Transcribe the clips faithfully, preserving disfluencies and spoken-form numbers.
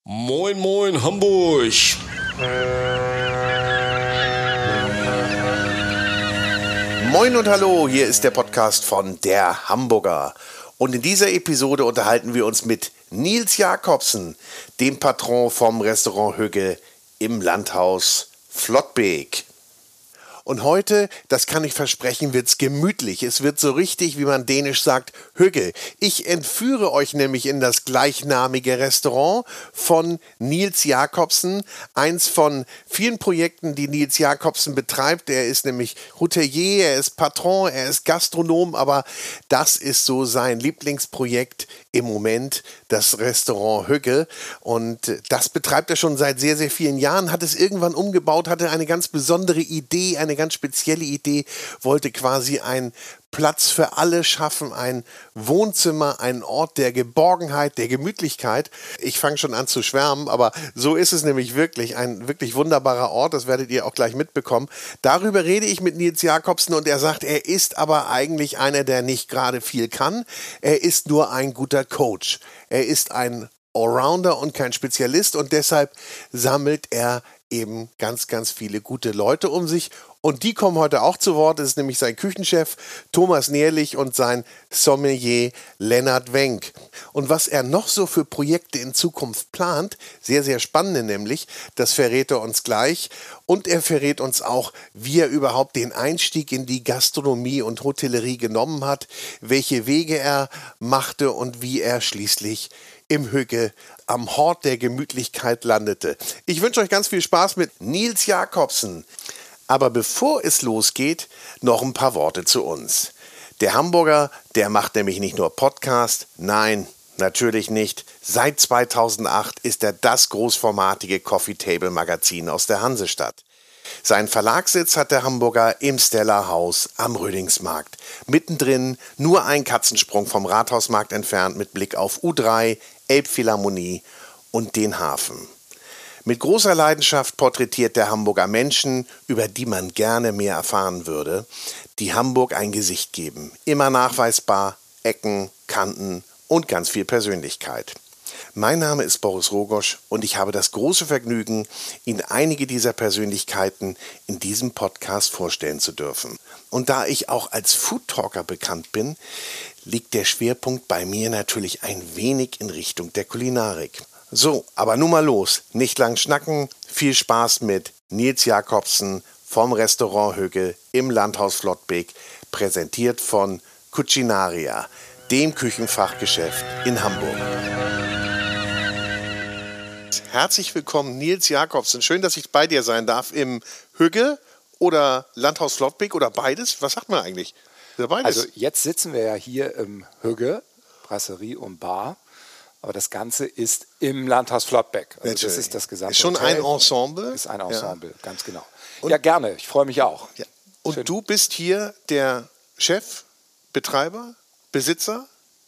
Moin, moin, Hamburg! Moin und hallo, hier ist der Podcast von Der Hamburger. Und in dieser Episode unterhalten wir uns mit Niels Jacobsen, dem Patron vom Restaurant Hügge im Landhaus Flottbek. Und heute, das kann ich versprechen, wird's gemütlich. Es wird so richtig, wie man dänisch sagt, Hügge. Ich entführe euch nämlich in das gleichnamige Restaurant von Niels Jacobsen. Eins von vielen Projekten, die Niels Jacobsen betreibt. Er ist nämlich Hotelier, er ist Patron, er ist Gastronom, aber das ist so sein Lieblingsprojekt im Moment, das Restaurant Hügge. Und das betreibt er schon seit sehr, sehr vielen Jahren, hat es irgendwann umgebaut, hatte eine ganz besondere Idee, eine ganz spezielle Idee, wollte quasi einen Platz für alle schaffen, ein Wohnzimmer, einen Ort der Geborgenheit, der Gemütlichkeit. Ich fange schon an zu schwärmen, aber so ist es nämlich wirklich, ein wirklich wunderbarer Ort, das werdet ihr auch gleich mitbekommen. Darüber rede ich mit Niels Jacobsen und er sagt, er ist aber eigentlich einer, der nicht gerade viel kann. Er ist nur ein guter Coach. Er ist ein Allrounder und kein Spezialist und deshalb sammelt er eben ganz, ganz viele gute Leute um sich. Und die kommen heute auch zu Wort. Das ist nämlich sein Küchenchef Thomas Nährlich und sein Sommelier Lennart Wenck. Und was er noch so für Projekte in Zukunft plant, sehr, sehr spannende nämlich, das verrät er uns gleich. Und er verrät uns auch, wie er überhaupt den Einstieg in die Gastronomie und Hotellerie genommen hat, welche Wege er machte und wie er schließlich im Hügge am Hort der Gemütlichkeit landete. Ich wünsche euch ganz viel Spaß mit Niels Jacobsen. Aber bevor es losgeht, noch ein paar Worte zu uns. Der Hamburger, der macht nämlich nicht nur Podcast, nein, natürlich nicht. Seit zweitausendacht ist er das großformatige Coffee-Table-Magazin aus der Hansestadt. Seinen Verlagssitz hat der Hamburger im Stella Haus am Rödingsmarkt. Mittendrin, nur ein Katzensprung vom Rathausmarkt entfernt mit Blick auf U drei, Elbphilharmonie und den Hafen. Mit großer Leidenschaft porträtiert der Hamburger Menschen, über die man gerne mehr erfahren würde, die Hamburg ein Gesicht geben. Immer nachweisbar, Ecken, Kanten und ganz viel Persönlichkeit. Mein Name ist Boris Rogosch und ich habe das große Vergnügen, Ihnen einige dieser Persönlichkeiten in diesem Podcast vorstellen zu dürfen. Und da ich auch als Foodtalker bekannt bin, liegt der Schwerpunkt bei mir natürlich ein wenig in Richtung der Kulinarik. So, aber nun mal los, nicht lang schnacken, viel Spaß mit Niels Jacobsen vom Restaurant Hügge im Landhaus Flottbek, präsentiert von Cucinaria, dem Küchenfachgeschäft in Hamburg. Herzlich willkommen, Niels Jacobsen. Schön, dass ich bei dir sein darf im Hügge oder Landhaus Flottbek oder beides. Was sagt man eigentlich? Beides. Also jetzt sitzen wir ja hier im Hügge, Brasserie und Bar. Aber das Ganze ist im Landhaus Flottbek. Also das ist das gesamte Ist schon Hotel. ein Ensemble? Ist ein Ensemble, ja. Ganz genau. Und ja, gerne. Ich freue mich auch. Ja. Und Schön. Du bist hier der Chef, Betreiber, Besitzer,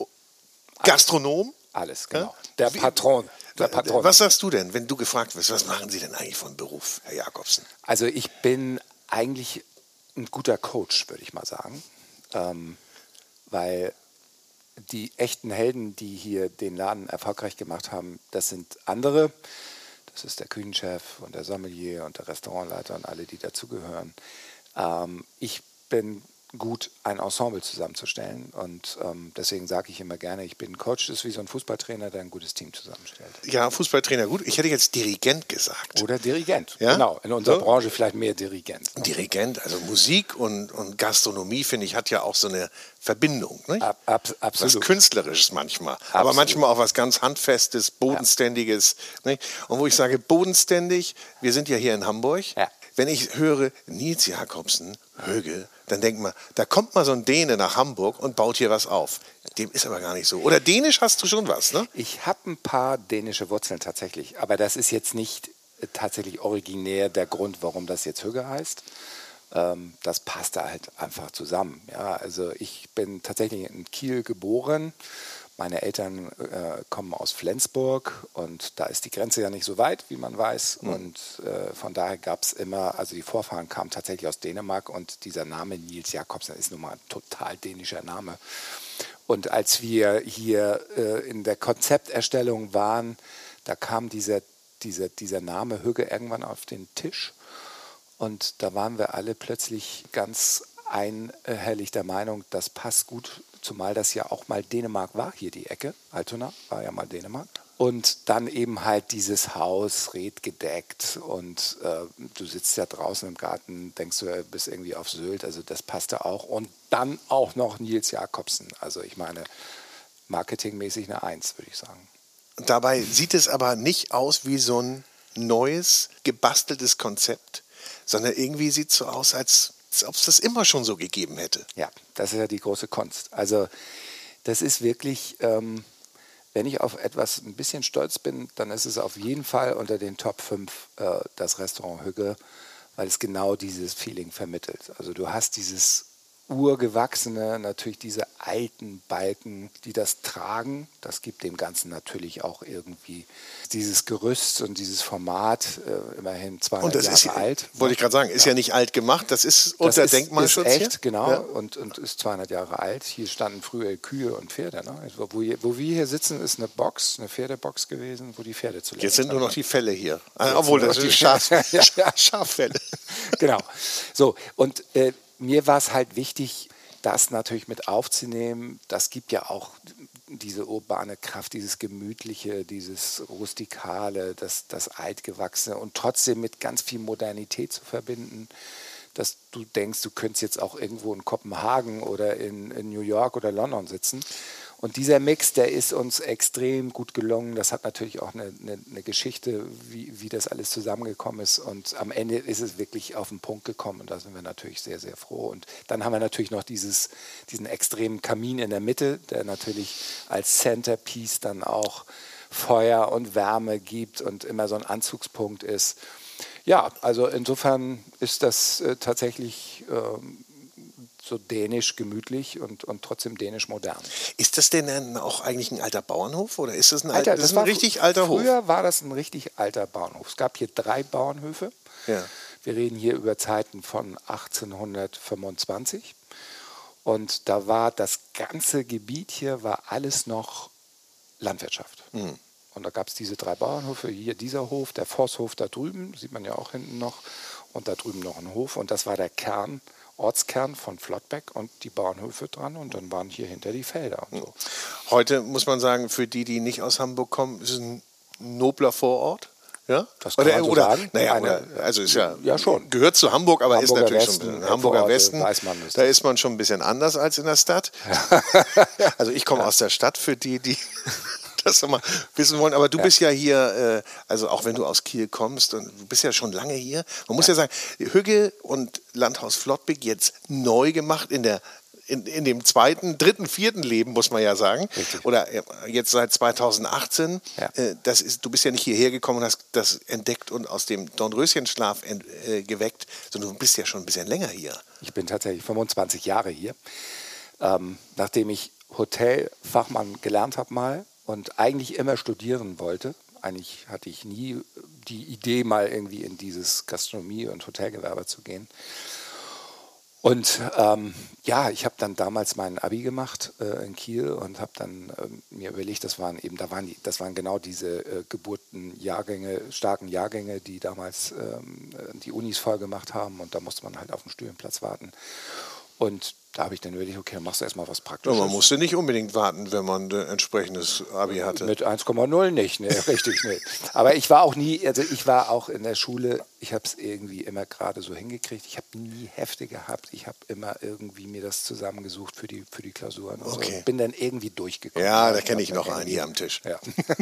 Gastronom? Alles, genau. Der Patron. Der Patron. Was sagst du denn, wenn du gefragt wirst, was machen Sie denn eigentlich von Beruf, Herr Jacobsen? Also ich bin eigentlich ein guter Coach, würde ich mal sagen. Ähm, weil die echten Helden, die hier den Laden erfolgreich gemacht haben, das sind andere. Das ist der Küchenchef und der Sommelier und der Restaurantleiter und alle, die dazugehören. Ähm, ich bin gut, ein Ensemble zusammenzustellen und ähm, deswegen sage ich immer gerne, ich bin ein Coach, das ist wie so ein Fußballtrainer, der ein gutes Team zusammenstellt. Ja, Fußballtrainer, gut. Ich hätte jetzt Dirigent gesagt. Oder Dirigent, ja? Genau. In unserer so? Branche vielleicht mehr Dirigent. Dirigent, also Musik und, und Gastronomie, finde ich, hat ja auch so eine Verbindung. Nicht? Ab, ab, absolut. Was Künstlerisches manchmal, Absolut. aber manchmal auch was ganz Handfestes, Bodenständiges. Ja. Nicht? Und wo ich sage bodenständig, wir sind ja hier in Hamburg. Ja. Wenn ich höre Niels Jacobsen, Hügge, dann denkt man, da kommt mal so ein Däne nach Hamburg und baut hier was auf. Dem ist aber gar nicht so. Oder Dänisch hast du schon was, ne? Ich habe ein paar dänische Wurzeln tatsächlich, aber das ist jetzt nicht äh, tatsächlich originär der Grund, warum das jetzt Hügge heißt. Ähm, das passt da halt einfach zusammen. Ja, also ich bin tatsächlich in Kiel geboren. Meine Eltern äh, kommen aus Flensburg und da ist die Grenze ja nicht so weit, wie man weiß. Mhm. Und äh, von daher gab es immer, also die Vorfahren kamen tatsächlich aus Dänemark und dieser Name Niels Jacobsen ist nun mal ein total dänischer Name. Und als wir hier äh, in der Konzepterstellung waren, da kam dieser, dieser, dieser Name Hügge irgendwann auf den Tisch. Und da waren wir alle plötzlich ganz einhellig der Meinung, das passt gut, zumal das ja auch mal Dänemark war, hier die Ecke. Altona war ja mal Dänemark. Und dann eben halt dieses Haus, redgedeckt und äh, du sitzt ja draußen im Garten, denkst du, du bist irgendwie auf Sylt, also das passte auch. Und dann auch noch Niels Jacobsen, also ich meine, marketingmäßig eine Eins, würde ich sagen. Dabei sieht es aber nicht aus wie so ein neues, gebasteltes Konzept, sondern irgendwie sieht es so aus, als, als ob es das immer schon so gegeben hätte. Ja, das ist ja die große Kunst. Also das ist wirklich... Ähm, Wenn ich auf etwas ein bisschen stolz bin, dann ist es auf jeden Fall unter den Top fünf äh, das Restaurant Hügge, weil es genau dieses Feeling vermittelt. Also du hast dieses urgewachsene, natürlich diese alten Balken, die das tragen. Das gibt dem Ganzen natürlich auch irgendwie dieses Gerüst und dieses Format, äh, immerhin zweihundert Und das Jahre ist ja, alt. wollte ich gerade sagen, ist ja. ja nicht alt gemacht, das ist unter das ist, Denkmalschutz ist echt, hier? genau, Ja. und, und ist zweihundert Jahre alt. Hier standen früher Kühe und Pferde. Ne? Also wo, hier, wo wir hier sitzen, ist eine Box, eine Pferdebox gewesen, wo die Pferde zuletzt Jetzt sind nur noch die Fälle hier. Jetzt Obwohl, das sind sind nur noch Schaf, die- Ja. Schaffälle. Genau. So, und äh, mir war es halt wichtig, das natürlich mit aufzunehmen. Das gibt ja auch diese urbane Kraft, dieses Gemütliche, dieses Rustikale, das, das Altgewachsene und trotzdem mit ganz viel Modernität zu verbinden, dass du denkst, du könntest jetzt auch irgendwo in Kopenhagen oder in, in New York oder London sitzen. Und dieser Mix, der ist uns extrem gut gelungen. Das hat natürlich auch eine, eine, eine Geschichte, wie, wie das alles zusammengekommen ist. Und am Ende ist es wirklich auf den Punkt gekommen. Und da sind wir natürlich sehr, sehr froh. Und dann haben wir natürlich noch dieses, diesen extremen Kamin in der Mitte, der natürlich als Centerpiece dann auch Feuer und Wärme gibt und immer so ein Anzugspunkt ist. Ja, also insofern ist das äh, tatsächlich... Ähm, so dänisch gemütlich und, und trotzdem dänisch modern. Ist das denn dann auch eigentlich ein alter Bauernhof oder ist das ein, Alter, alter, das das ist ein war richtig alter Hof? Früher war das ein richtig alter Bauernhof. Es gab hier drei Bauernhöfe. Ja. Wir reden hier über Zeiten von achtzehnhundertfünfundzwanzig. Und da war das ganze Gebiet hier, war alles noch Landwirtschaft. Mhm. Und da gab es diese drei Bauernhöfe. Hier dieser Hof, der Vosshof da drüben, sieht man ja auch hinten noch. Und da drüben noch ein Hof. Und das war der Kern, Ortskern von Flottbek und die Bauernhöfe dran. Und dann waren hier hinter die Felder und so. Heute muss man sagen, für die, die nicht aus Hamburg kommen, ist es ein nobler Vorort. Ja? Das kann oder, man so oder, sagen. Naja, Eine- oder, also ist ja, Ja, schon. gehört zu Hamburg, aber Hamburger ist natürlich Westen, schon ein äh, Hamburger Vororte, Westen. weiß man, ist da das. ist man schon ein bisschen anders als in der Stadt. Also ich komme aus der Stadt, für die, die das mal wissen wollen. Aber du Ja. bist ja hier, äh, also auch wenn du aus Kiel kommst, und du bist ja schon lange hier. Man muss ja, sagen, Hügge und Landhaus Flottbek jetzt neu gemacht in der In, in dem zweiten, dritten, vierten Leben, muss man ja sagen. Richtig. Oder äh, jetzt seit zweitausendachtzehn. Ja. Äh, das ist, du bist ja nicht hierher gekommen und hast das entdeckt und aus dem Dornröschenschlaf ent, äh, geweckt, sondern du bist ja schon ein bisschen länger hier. Ich bin tatsächlich fünfundzwanzig Jahre hier. Ähm, nachdem ich Hotelfachmann gelernt habe mal und eigentlich immer studieren wollte. Eigentlich hatte ich nie die Idee, mal irgendwie in dieses Gastronomie- und Hotelgewerbe zu gehen. Und ähm, ja, ich habe dann damals mein Abi gemacht äh, in Kiel und habe dann ähm, mir überlegt, das waren eben, da waren die, das waren genau diese äh, Geburtenjahrgänge, starken Jahrgänge, die damals ähm, die Unis voll gemacht haben und da musste man halt auf den Studienplatz warten. Und da habe ich dann überlegt, okay, dann machst du erstmal was Ja, Praktisches. man musste nicht unbedingt warten, wenn man ein entsprechendes Abi hatte. Mit eins Komma null nicht, ne, richtig, ne. Aber ich war auch nie, also ich war auch in der Schule, ich habe es irgendwie immer gerade so hingekriegt. Ich habe nie Hefte gehabt. Ich habe immer irgendwie mir das zusammengesucht für die, für die Klausuren. Und Okay. so. Bin dann irgendwie durchgekommen. Ja, da Ich kenne hab ich dann noch einen irgendwie- hier am Tisch. Ja.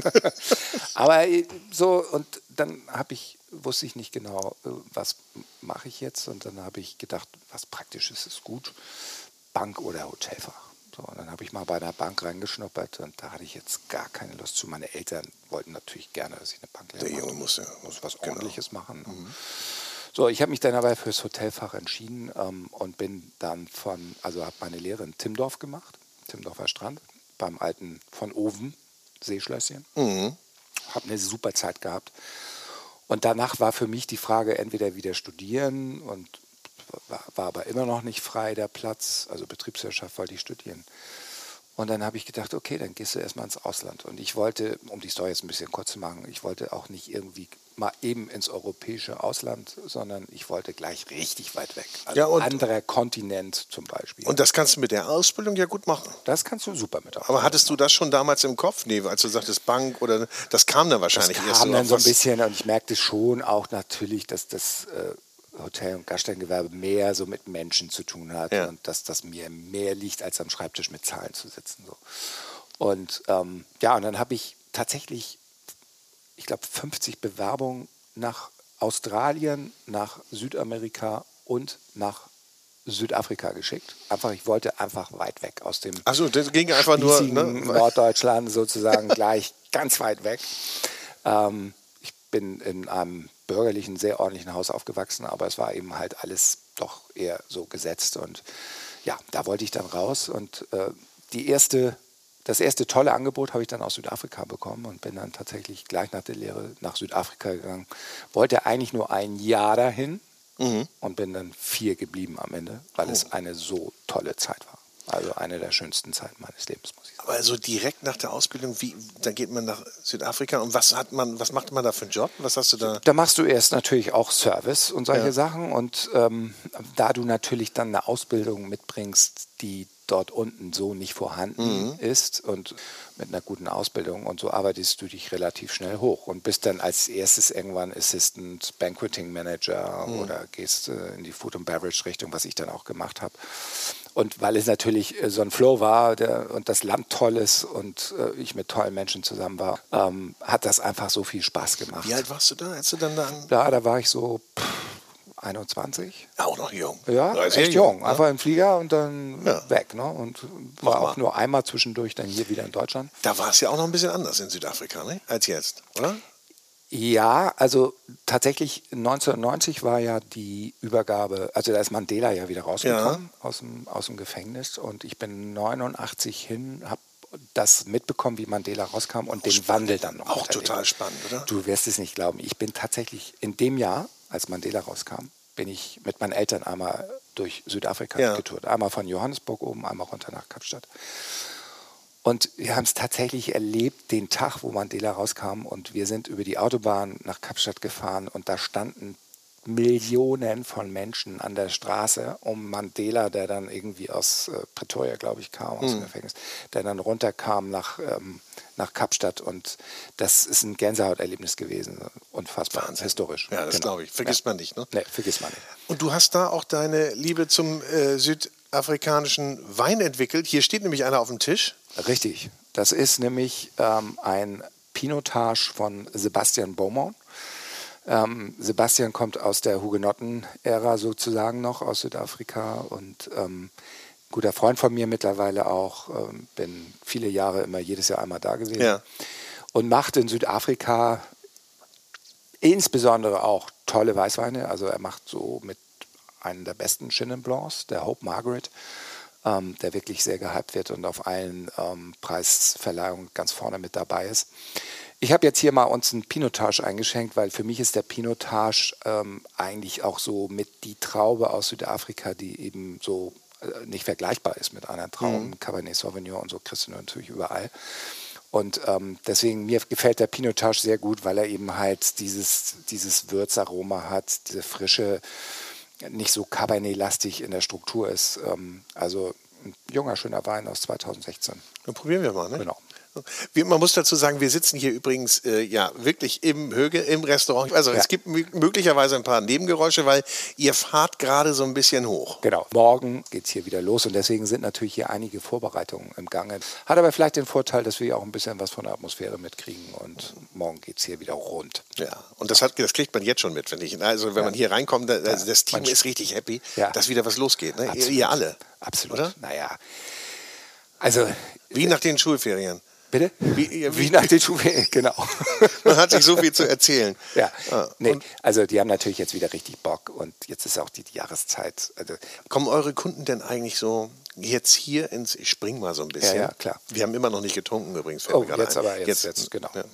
Aber äh, so, und dann habe ich, wusste ich nicht genau, äh, was mache ich jetzt. Und dann habe ich gedacht, was Praktisches ist gut. Bank oder Hotelfach. So, und dann habe ich mal bei einer Bank reingeschnuppert und da hatte ich jetzt gar keine Lust zu. Meine Eltern wollten natürlich gerne, dass ich eine Bank lerne. Der Junge muss ja- muss was genau. Ordentliches machen. Ne? So, ich habe mich dann aber fürs Hotelfach entschieden ähm, und bin dann von, also habe meine Lehre in Timmendorf gemacht, Timmendorfer Strand, beim alten von Oven Seeschlösschen. Mhm. Habe eine super Zeit gehabt. Und danach war für mich die Frage, entweder wieder studieren und war, war aber immer noch nicht frei der Platz, also Betriebswirtschaft wollte ich studieren. Und dann habe ich gedacht, okay, dann gehst du erstmal ins Ausland. Und ich wollte, um die Story jetzt ein bisschen kurz zu machen, ich wollte auch nicht irgendwie mal eben ins europäische Ausland, sondern ich wollte gleich richtig weit weg. Also Ja, und- anderer Kontinent zum Beispiel. Und das kannst du mit der Ausbildung ja gut machen. das kannst du super mit Aber hattest du das schon damals im Kopf? Nee, als du sagtest Bank oder das kam dann Das wahrscheinlich kam erst so. dann auf so ein was- bisschen und ich merkte schon auch natürlich, dass das äh, Hotel- und Gaststättengewerbe mehr so mit Menschen zu tun hat Ja. und dass das mir mehr liegt, als am Schreibtisch mit Zahlen zu sitzen. So. Und ähm, ja, und dann habe ich tatsächlich, ich glaube, fünfzig Bewerbungen nach Australien, nach Südamerika und nach Südafrika geschickt. Einfach, ich wollte einfach weit weg aus dem Achso, das ging einfach nur. spießigen Ne? Norddeutschland sozusagen gleich ganz weit weg. Ähm, ich bin in einem bürgerlichen, sehr ordentlichen Haus aufgewachsen, aber es war eben halt alles doch eher so gesetzt. Und ja, da wollte ich dann raus. Und äh, die erste, das erste tolle Angebot habe ich dann aus Südafrika bekommen und bin dann tatsächlich gleich nach der Lehre nach Südafrika gegangen. Wollte eigentlich nur ein Jahr dahin Mhm. und bin dann vier geblieben am Ende, weil es eine so tolle Zeit war. Also eine der schönsten Zeiten meines Lebens, muss ich sagen. Aber so direkt nach der Ausbildung, wie, dann geht man nach Südafrika und was hat man, was macht man da für einen Job? Was hast du da? Da machst du erst natürlich auch Service und solche Ja. Sachen. Und ähm, da du natürlich dann eine Ausbildung mitbringst, die dort unten so nicht vorhanden Mhm. ist und mit einer guten Ausbildung und so arbeitest du dich relativ schnell hoch und bist dann als erstes irgendwann Assistant Banqueting Manager Mhm. oder gehst äh, in die Food and Beverage Richtung, was ich dann auch gemacht habe. Und weil es natürlich äh, so ein Flow war der, und das Land toll ist und äh, ich mit tollen Menschen zusammen war, ähm, hat das einfach so viel Spaß gemacht. Wie alt warst du da, als du dann da an? Ja, da war ich so pff, einundzwanzig. Auch noch jung. Ja, Ja, sehr echt jung. ne? Einfach im Flieger und dann Ja. weg. Ne? Und Mach war mal. auch nur einmal zwischendurch dann hier wieder in Deutschland. Da war es ja auch noch ein bisschen anders in Südafrika, ne? Als jetzt, oder? Ja, also tatsächlich neunzehnhundertneunzig war ja die Übergabe, also da ist Mandela ja wieder rausgekommen aus, dem, aus dem Gefängnis und ich bin neunundachtzig hin, habe das mitbekommen, wie Mandela rauskam und den Wandel dann noch. Auch miterlebt. total spannend, oder? Du wirst es nicht glauben. Ich bin tatsächlich in dem Jahr, als Mandela rauskam, bin ich mit meinen Eltern einmal durch Südafrika Ja. getourt. Einmal von Johannesburg oben, einmal runter nach Kapstadt. Und wir haben es tatsächlich erlebt, den Tag, wo Mandela rauskam. Und wir sind über die Autobahn nach Kapstadt gefahren und da standen Millionen von Menschen an der Straße um Mandela, der dann irgendwie aus äh, Pretoria, glaube ich, kam, aus dem Gefängnis, der dann runterkam nach, ähm, nach Kapstadt. Und das ist ein Gänsehaut-Erlebnis gewesen. Unfassbar, Wahnsinn. historisch. Ja, das Genau. glaube ich. Vergisst ja. man nicht, ne? Nee, vergisst man nicht. Und du hast da auch deine Liebe zum äh, südafrikanischen Wein entwickelt. Hier steht nämlich einer auf dem Tisch. Richtig. Das ist nämlich ähm, ein Pinotage von Sebastian Beaumont. Ähm, Sebastian kommt aus der Hugenotten-Ära sozusagen noch, aus Südafrika und ähm, guter Freund von mir mittlerweile auch. Ähm, bin viele Jahre immer, jedes Jahr einmal da gewesen. Ja. Und macht in Südafrika insbesondere auch tolle Weißweine. Also er macht so mit einem der besten Chenin Blancs, der Hope Margaret, ähm, der wirklich sehr gehypt wird und auf allen ähm, Preisverleihungen ganz vorne mit dabei ist. Ich habe jetzt hier mal uns einen Pinotage eingeschenkt, weil für mich ist der Pinotage ähm, eigentlich auch so mit die Traube aus Südafrika, die eben so äh, nicht vergleichbar ist mit anderen Trauben. Mhm. Cabernet Sauvignon und so kriegst du natürlich überall. Und ähm, deswegen, mir gefällt der Pinotage sehr gut, weil er eben halt dieses, dieses Würzaroma hat, diese Frische, nicht so Cabernet-lastig in der Struktur ist. Ähm, also ein junger, schöner Wein aus zweitausendsechzehn. Dann probieren wir mal, ne? Genau. Wir, man muss dazu sagen, wir sitzen hier übrigens äh, ja wirklich im Höge, im Restaurant. Also Ja. es gibt mö- möglicherweise ein paar Nebengeräusche, weil ihr fahrt gerade so ein bisschen hoch. Genau. Morgen geht es hier wieder los und deswegen sind natürlich hier einige Vorbereitungen im Gange. Hat aber vielleicht den Vorteil, dass wir auch ein bisschen was von der Atmosphäre mitkriegen und morgen geht es hier wieder rund. Ja, und das, hat, das kriegt man jetzt schon mit, finde ich. Also wenn Ja. man hier reinkommt, da, also Ja. das Team Man- ist richtig happy, Ja. dass wieder was losgeht. Ne? Ihr, Absolut. ihr alle. Absolut. Oder? Naja. Also, Wie nach den Schulferien. bitte? Wie- ja, wie- Wie nach den Schuhen, genau. Man hat sich so viel zu erzählen. Ja, Ah, nee, und also die haben natürlich jetzt wieder richtig Bock und jetzt ist auch die, die Jahreszeit. Also, kommen eure Kunden denn eigentlich so jetzt hier ins, ich spring mal so ein bisschen. Ja, ja, klar. Wir haben immer noch nicht getrunken übrigens. fällt oh, mir gerade jetzt ein. aber, jetzt, jetzt, genau. Ja.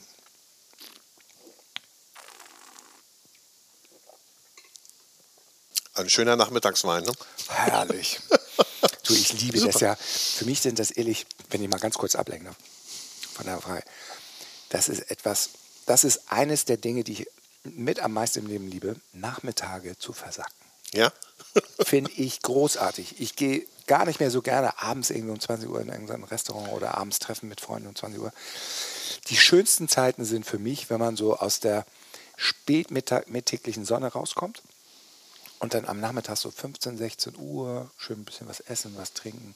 Ein schöner Nachmittagswein, ne? Herrlich. Du, ich liebe Super. das ja. Für mich sind das ehrlich wenn ich mal ganz kurz ablenke von der Frage, das ist etwas, das ist eines der Dinge, die ich mit am meisten im Leben liebe, Nachmittage zu versacken. Ja? Finde ich großartig. Ich gehe gar nicht mehr so gerne abends irgendwie um zwanzig Uhr in irgendein Restaurant oder abends treffen mit Freunden um zwanzig Uhr. Die schönsten Zeiten sind für mich, wenn man so aus der spätmittäglichen Sonne rauskommt und dann am Nachmittag so fünfzehn, sechzehn Uhr schön ein bisschen was essen, was trinken,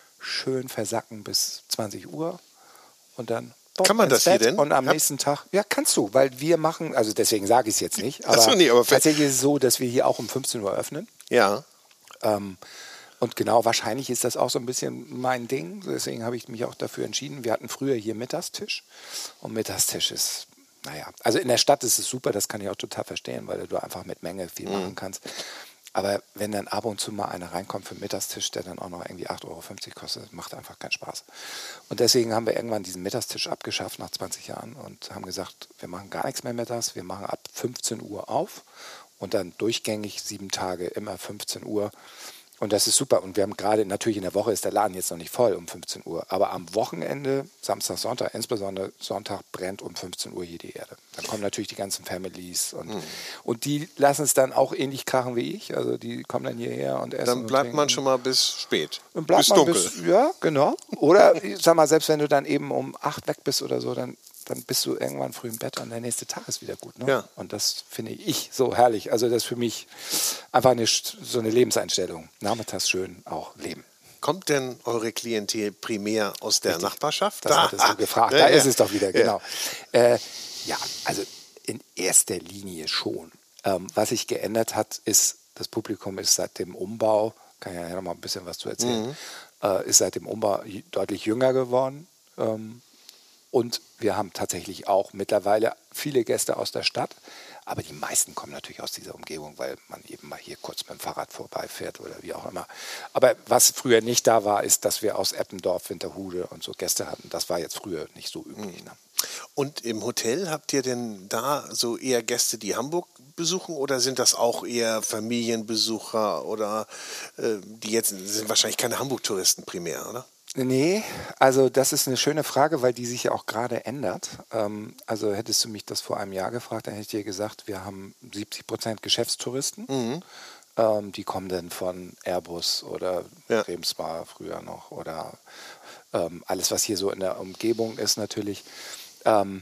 schön versacken bis zwanzig Uhr und dann kann man das Bett hier denn? Und am Hab nächsten Tag, ja, kannst du, weil wir machen, also deswegen sage ich es jetzt nicht, aber, so, nee, aber tatsächlich ist es so, dass wir hier auch um fünfzehn Uhr öffnen. Ja. Ähm, und genau, wahrscheinlich ist das auch so ein bisschen mein Ding, deswegen habe ich mich auch dafür entschieden. Wir hatten früher hier Mittagstisch und Mittagstisch ist, naja, also in der Stadt ist es super, das kann ich auch total verstehen, weil du einfach mit Menge viel machen kannst. Aber wenn dann ab und zu mal einer reinkommt für den Mittagstisch, der dann auch noch irgendwie acht Euro fünfzig kostet, macht einfach keinen Spaß. Und deswegen haben wir irgendwann diesen Mittagstisch abgeschafft nach zwanzig Jahren und haben gesagt, wir machen gar nichts mehr mittags, wir machen ab fünfzehn Uhr auf und dann durchgängig sieben Tage immer fünfzehn Uhr. Und das ist super. Und wir haben gerade, natürlich in der Woche ist der Laden jetzt noch nicht voll um fünfzehn Uhr, aber am Wochenende, Samstag, Sonntag, insbesondere Sonntag, brennt um fünfzehn Uhr hier die Erde. Dann kommen natürlich die ganzen Families und, mhm. und die lassen es dann auch ähnlich krachen wie ich. Also die kommen dann hierher und essen. Dann bleibt und man schon mal bis spät. Und bleibt bis man dunkel. Bis, ja, genau. Oder ich sag mal, selbst wenn du dann eben um acht weg bist oder so, dann dann bist du irgendwann früh im Bett und der nächste Tag ist wieder gut. Ne? Ja. Und das finde ich so herrlich. Also das ist für mich einfach eine, so eine Lebenseinstellung. Nachmittags schön auch leben. Kommt denn eure Klientel primär aus der Richtig. Nachbarschaft? Das da hattest du gefragt. Ja, Da ja. ist es doch wieder, genau. Ja, äh, ja also in erster Linie schon. Ähm, was sich geändert hat, ist, das Publikum ist seit dem Umbau, kann ich ja noch mal ein bisschen was zu erzählen, mhm. äh, ist seit dem Umbau deutlich jünger geworden. Ähm, Und wir haben tatsächlich auch mittlerweile viele Gäste aus der Stadt. Aber die meisten kommen natürlich aus dieser Umgebung, weil man eben mal hier kurz mit dem Fahrrad vorbeifährt oder wie auch immer. Aber was früher nicht da war, ist, dass wir aus Eppendorf, Winterhude und so Gäste hatten. Das war jetzt früher nicht so üblich. Ne? Und im Hotel habt ihr denn da so eher Gäste, die Hamburg besuchen, oder sind das auch eher Familienbesucher oder äh, die jetzt sind wahrscheinlich keine Hamburg-Touristen primär, oder? Nee, also das ist eine schöne Frage, weil die sich ja auch gerade ändert. Ähm, also hättest du mich das vor einem Jahr gefragt, dann hätte ich dir gesagt, wir haben siebzig Prozent Geschäftstouristen. Mhm. Ähm, die kommen dann von Airbus oder ja. Remsmar früher noch oder ähm, alles, was hier so in der Umgebung ist natürlich. Ähm,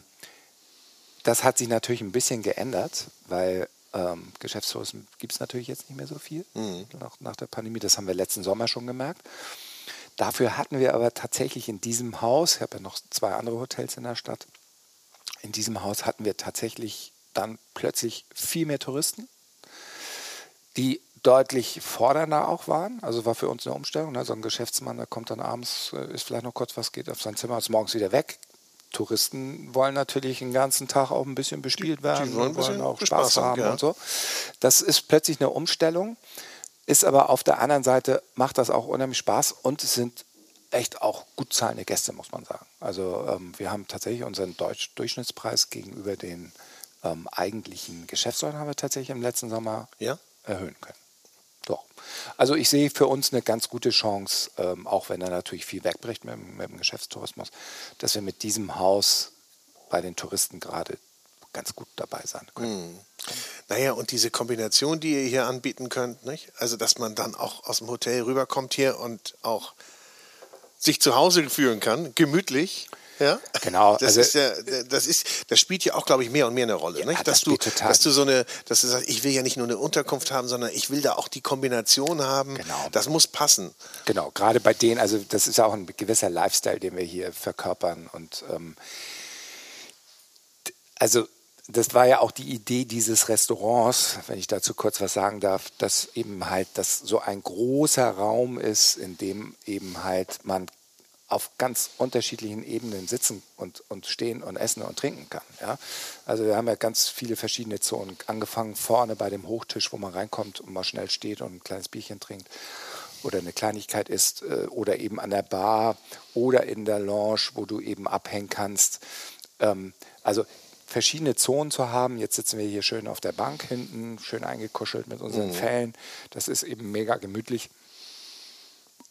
das hat sich natürlich ein bisschen geändert, weil ähm, Geschäftstouristen gibt es natürlich jetzt nicht mehr so viel mhm. nach, nach der Pandemie. Das haben wir letzten Sommer schon gemerkt. Dafür hatten wir aber tatsächlich in diesem Haus, ich habe ja noch zwei andere Hotels in der Stadt, in diesem Haus hatten wir tatsächlich dann plötzlich viel mehr Touristen, die deutlich fordernder auch waren. Also war für uns eine Umstellung. Also ein Geschäftsmann, der kommt dann abends, isst vielleicht noch kurz was, geht auf sein Zimmer, ist morgens wieder weg. Touristen wollen natürlich den ganzen Tag auch ein bisschen bespielt werden, die wollen, und wollen auch Spaß, Spaß haben ja. und so. Das ist plötzlich eine Umstellung. Ist aber auf der anderen Seite, macht das auch unheimlich Spaß und es sind echt auch gut zahlende Gäste, muss man sagen. Also ähm, wir haben tatsächlich unseren Deutsch Durchschnittspreis gegenüber den ähm, eigentlichen Geschäftsleuten haben wir tatsächlich im letzten Sommer ja? erhöhen können. Doch. Also ich sehe für uns eine ganz gute Chance, ähm, auch wenn da natürlich viel wegbricht mit, mit dem Geschäftstourismus, dass wir mit diesem Haus bei den Touristen gerade ganz gut dabei sein können. Mhm. Naja, und diese Kombination, die ihr hier anbieten könnt, nicht? Also dass man dann auch aus dem Hotel rüberkommt hier und auch sich zu Hause fühlen kann, gemütlich. Ja? Genau. Das also ist ja, das ist, das spielt ja auch, glaube ich, mehr und mehr eine Rolle, ja, nicht? das Dass du, total. dass du so eine, dass du sagst, ich will ja nicht nur eine Unterkunft haben, sondern ich will da auch die Kombination haben. Genau. Das muss passen. Genau. Gerade bei denen, also das ist ja auch ein gewisser Lifestyle, den wir hier verkörpern und ähm, also das war ja auch die Idee dieses Restaurants, wenn ich dazu kurz was sagen darf, dass eben halt das so ein großer Raum ist, in dem eben halt man auf ganz unterschiedlichen Ebenen sitzen und, und stehen und essen und trinken kann. Ja? Also wir haben ja ganz viele verschiedene Zonen, angefangen vorne bei dem Hochtisch, wo man reinkommt und mal schnell steht und ein kleines Bierchen trinkt oder eine Kleinigkeit isst äh, oder eben an der Bar oder in der Lounge, wo du eben abhängen kannst. Ähm, also verschiedene Zonen zu haben. Jetzt sitzen wir hier schön auf der Bank hinten, schön eingekuschelt mit unseren mhm. Fellen. Das ist eben mega gemütlich.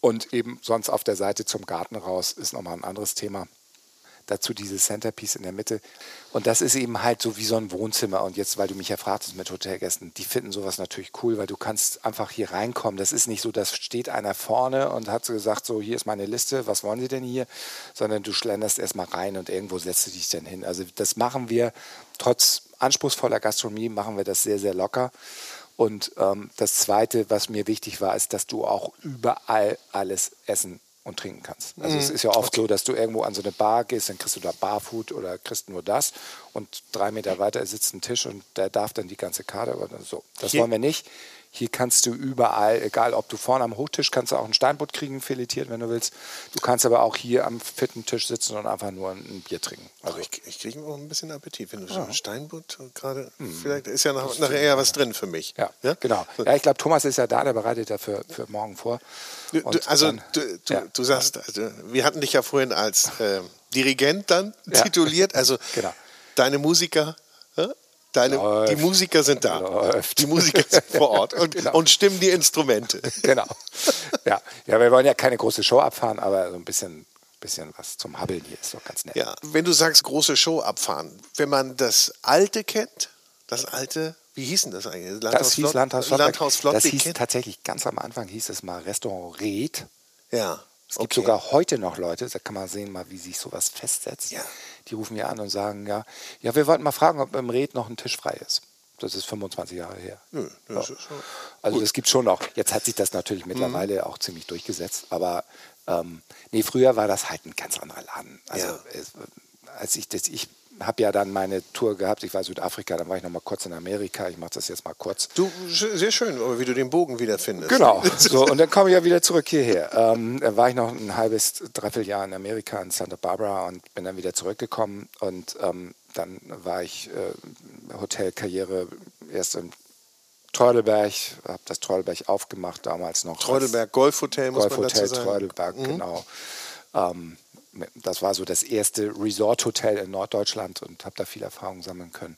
Und eben sonst auf der Seite zum Garten raus ist nochmal ein anderes Thema. Dazu dieses Centerpiece in der Mitte. Und das ist eben halt so wie so ein Wohnzimmer. Und jetzt, weil du mich ja fragtest mit Hotelgästen, die finden sowas natürlich cool, weil du kannst einfach hier reinkommen. Das ist nicht so, da steht einer vorne und hat so gesagt, so hier ist meine Liste, was wollen Sie denn hier? Sondern du schlenderst erstmal rein und irgendwo setzt du dich dann hin. Also das machen wir, trotz anspruchsvoller Gastronomie, machen wir das sehr, sehr locker. Und ähm, das Zweite, was mir wichtig war, ist, dass du auch überall alles essen und trinken kannst. Also mm, es ist ja oft okay. so, dass du irgendwo an so eine Bar gehst, dann kriegst du da Barfood oder kriegst nur das und drei Meter weiter sitzt ein Tisch und der darf dann die ganze Karte oder so. Das Hier. wollen wir nicht. Hier kannst du überall, egal ob du vorne am Hochtisch, kannst du auch ein Steinbutt kriegen, filetiert, wenn du willst. Du kannst aber auch hier am fitten Tisch sitzen und einfach nur ein Bier trinken. Also ich ich kriege auch ein bisschen Appetit, wenn du so ein Steinbutt gerade, hm. vielleicht ist ja nach, nachher eher was drin für mich. Ja, ja? genau. Ja, ich glaube, Thomas ist ja da, der bereitet ja für, für morgen vor. Du, du, also dann, du, du, ja. du sagst, also, wir hatten dich ja vorhin als äh, Dirigent dann ja. tituliert, also genau. deine Musiker, ja? Deine, die Musiker sind da. Läuft. Die Musiker sind vor Ort und, genau. und stimmen die Instrumente. Genau. Ja. ja, wir wollen ja keine große Show abfahren, aber so ein bisschen, bisschen was zum Habbeln hier ist doch ganz nett. Ja, wenn du sagst, große Show abfahren, wenn man das Alte kennt, das Alte, wie hieß denn das eigentlich? Landhaus das hieß Flott, Landhaus Flottbeck. Landhaus Flottbeck. Das hieß kennt? tatsächlich ganz am Anfang, hieß es mal Restaurant Red. Ja. Es gibt okay. sogar heute noch Leute, da kann man sehen, mal, wie sich sowas festsetzt. Ja. Die rufen mir an und sagen, ja, ja, wir wollten mal fragen, ob im Red noch ein Tisch frei ist. Das ist fünfundzwanzig Jahre her. Nö, das ja. ist schon also gut. das gibt schon noch. Jetzt hat sich das natürlich mittlerweile mhm. auch ziemlich durchgesetzt. Aber ähm, nee, früher war das halt ein ganz anderer Laden. Also ja. es, als ich das, ich habe ja dann meine Tour gehabt, ich war in Südafrika, dann war ich noch mal kurz in Amerika, ich mache das jetzt mal kurz. Du, sehr schön, aber wie du den Bogen wiederfindest. Genau, so, und dann komme ich ja wieder zurück hierher. Ähm, dann war ich noch ein halbes, dreiviertel Jahr in Amerika, in Santa Barbara und bin dann wieder zurückgekommen und ähm, dann war ich äh, Hotelkarriere erst in Treudelberg, habe das Treudelberg aufgemacht, damals noch. Treudelberg Golfhotel, muss Golf man dazu sagen. Treudelberg, mhm. genau. Ähm, das war so das erste Resort-Hotel in Norddeutschland und habe da viel Erfahrung sammeln können.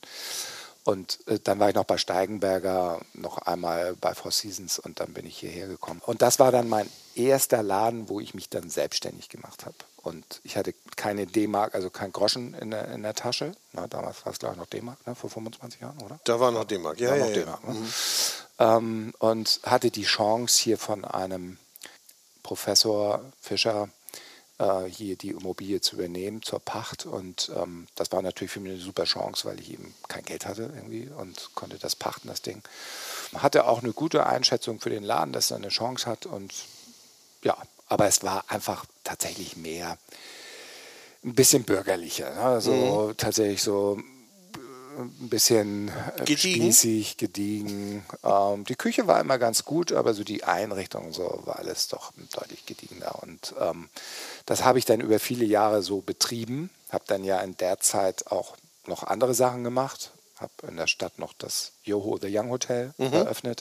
Und äh, dann war ich noch bei Steigenberger, noch einmal bei Four Seasons und dann bin ich hierher gekommen. Und das war dann mein erster Laden, wo ich mich dann selbstständig gemacht habe. Und ich hatte keine D-Mark, also kein Groschen in der, in der Tasche. Na, damals war es, glaube ich, noch D-Mark, ne? Vor fünfundzwanzig Jahren, oder? Da war noch D-Mark, ja. War ja, noch ja. D-Mark, ne? mhm. ähm, und hatte die Chance, hier von einem Professor Fischer äh, hier die Immobilie zu übernehmen zur Pacht. Und ähm, das war natürlich für mich eine super Chance, weil ich eben kein Geld hatte irgendwie und konnte das pachten, das Ding. Hatte auch eine gute Einschätzung für den Laden, dass er eine Chance hat. Und ja, aber es war einfach tatsächlich mehr ein bisschen bürgerlicher. Ne? Also mhm. tatsächlich so ein bisschen gediegen. spießig, gediegen. Ähm, die Küche war immer ganz gut, aber so die Einrichtung so war alles doch deutlich gediegener. Und ähm, das habe ich dann über viele Jahre so betrieben. Habe dann ja in der Zeit auch noch andere Sachen gemacht. Habe in der Stadt noch das Yoho The Young Hotel mhm. eröffnet.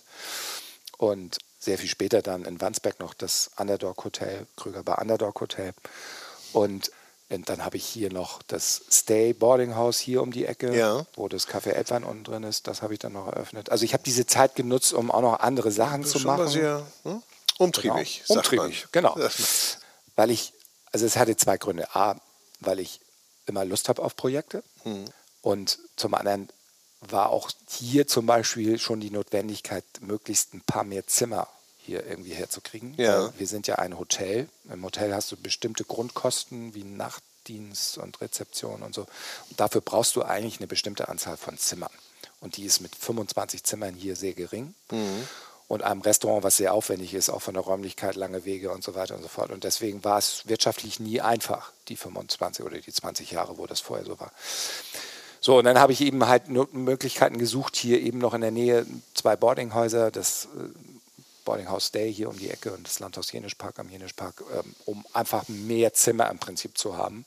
Und sehr viel später dann in Wandsbek noch das Underdog Hotel, Krüger Bar Underdog Hotel. Und Und dann habe ich hier noch das Stay Boarding House hier um die Ecke, ja. wo das Café Elbwein unten drin ist. Das habe ich dann noch eröffnet. Also ich habe diese Zeit genutzt, um auch noch andere Sachen zu machen. Das ist schon mal sehr hm? umtriebig. Genau. Umtriebig, genau. Weil ich, also es hatte zwei Gründe. A, weil ich immer Lust habe auf Projekte. Hm. Und zum anderen war auch hier zum Beispiel schon die Notwendigkeit, möglichst ein paar mehr Zimmer hier irgendwie herzukriegen. Ja. Wir sind ja ein Hotel. Im Hotel hast du bestimmte Grundkosten wie Nachtdienst und Rezeption und so. Und dafür brauchst du eigentlich eine bestimmte Anzahl von Zimmern. Und die ist mit fünfundzwanzig Zimmern hier sehr gering. Mhm. Und einem Restaurant, was sehr aufwendig ist, auch von der Räumlichkeit, lange Wege und so weiter und so fort. Und deswegen war es wirtschaftlich nie einfach, die fünfundzwanzig oder die zwanzig Jahre, wo das vorher so war. So, und dann habe ich eben halt Möglichkeiten gesucht, hier eben noch in der Nähe zwei Boardinghäuser, das Boarding House Stay hier um die Ecke und das Landhaus Jenischpark am Jenischpark, ähm, um einfach mehr Zimmer im Prinzip zu haben.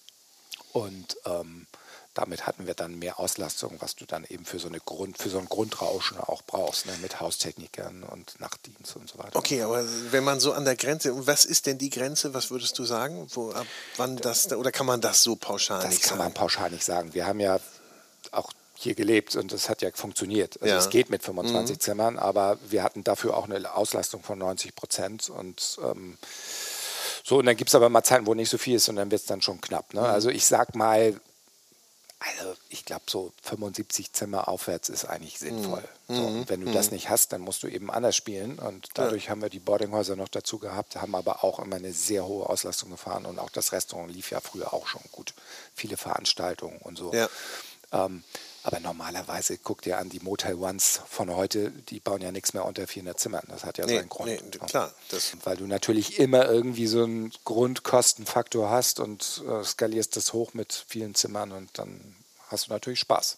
Und ähm, damit hatten wir dann mehr Auslastung, was du dann eben für so eine Grund, für so ein Grundrauschen auch brauchst, ne, mit Haustechnikern und Nachtdienst und so weiter. Okay, aber wenn man so an der Grenze, was ist denn die Grenze, was würdest du sagen? Wo, ab wann das, oder kann man das so pauschal das nicht sagen? Das kann man pauschal nicht sagen. Wir haben ja auch hier gelebt und das hat ja funktioniert. Also Ja. es geht mit fünfundzwanzig Mhm. Zimmern, aber wir hatten dafür auch eine Auslastung von neunzig Prozent und ähm, so, und dann gibt es aber mal Zeiten, wo nicht so viel ist und dann wird es dann schon knapp. Ne? Mhm. Also ich sag mal, also ich glaube so fünfundsiebzig Zimmer aufwärts ist eigentlich sinnvoll. Mhm. So, und wenn du das nicht hast, dann musst du eben anders spielen und dadurch ja. haben wir die Boardinghäuser noch dazu gehabt, haben aber auch immer eine sehr hohe Auslastung gefahren und auch das Restaurant lief ja früher auch schon gut. Viele Veranstaltungen und so. Ja. Ähm, aber normalerweise, guck dir an, die Motel Ones von heute, die bauen ja nichts mehr unter vierhundert Zimmern. Das hat ja nee, seinen Grund. Nee, klar. Das Weil du natürlich immer irgendwie so einen Grundkostenfaktor hast und äh, skalierst das hoch mit vielen Zimmern und dann hast du natürlich Spaß.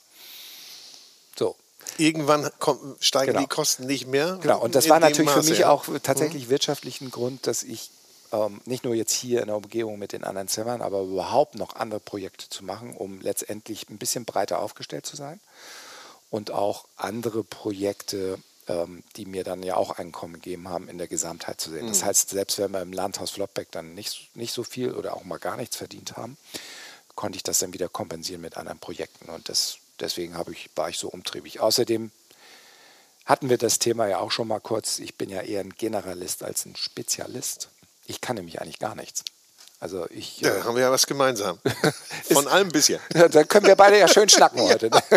So. Irgendwann kommt, steigen genau. die Kosten nicht mehr. Genau, und das war natürlich Maße, für mich ja. auch tatsächlich mhm. wirtschaftlich ein Grund, dass ich ähm, nicht nur jetzt hier in der Umgebung mit den anderen Zimmern, aber überhaupt noch andere Projekte zu machen, um letztendlich ein bisschen breiter aufgestellt zu sein und auch andere Projekte, ähm, die mir dann ja auch Einkommen gegeben haben, in der Gesamtheit zu sehen. Mhm. Das heißt, selbst wenn wir im Landhaus Flottbeck dann nicht, nicht so viel oder auch mal gar nichts verdient haben, konnte ich das dann wieder kompensieren mit anderen Projekten und das, deswegen habe ich, war ich so umtriebig. Außerdem hatten wir das Thema ja auch schon mal kurz, ich bin ja eher ein Generalist als ein Spezialist. Ich kann nämlich eigentlich gar nichts. Also ich, ja, äh, haben wir ja was gemeinsam. Von ist, allem ein bisschen. Da können wir beide ja schön schnacken heute. Ne?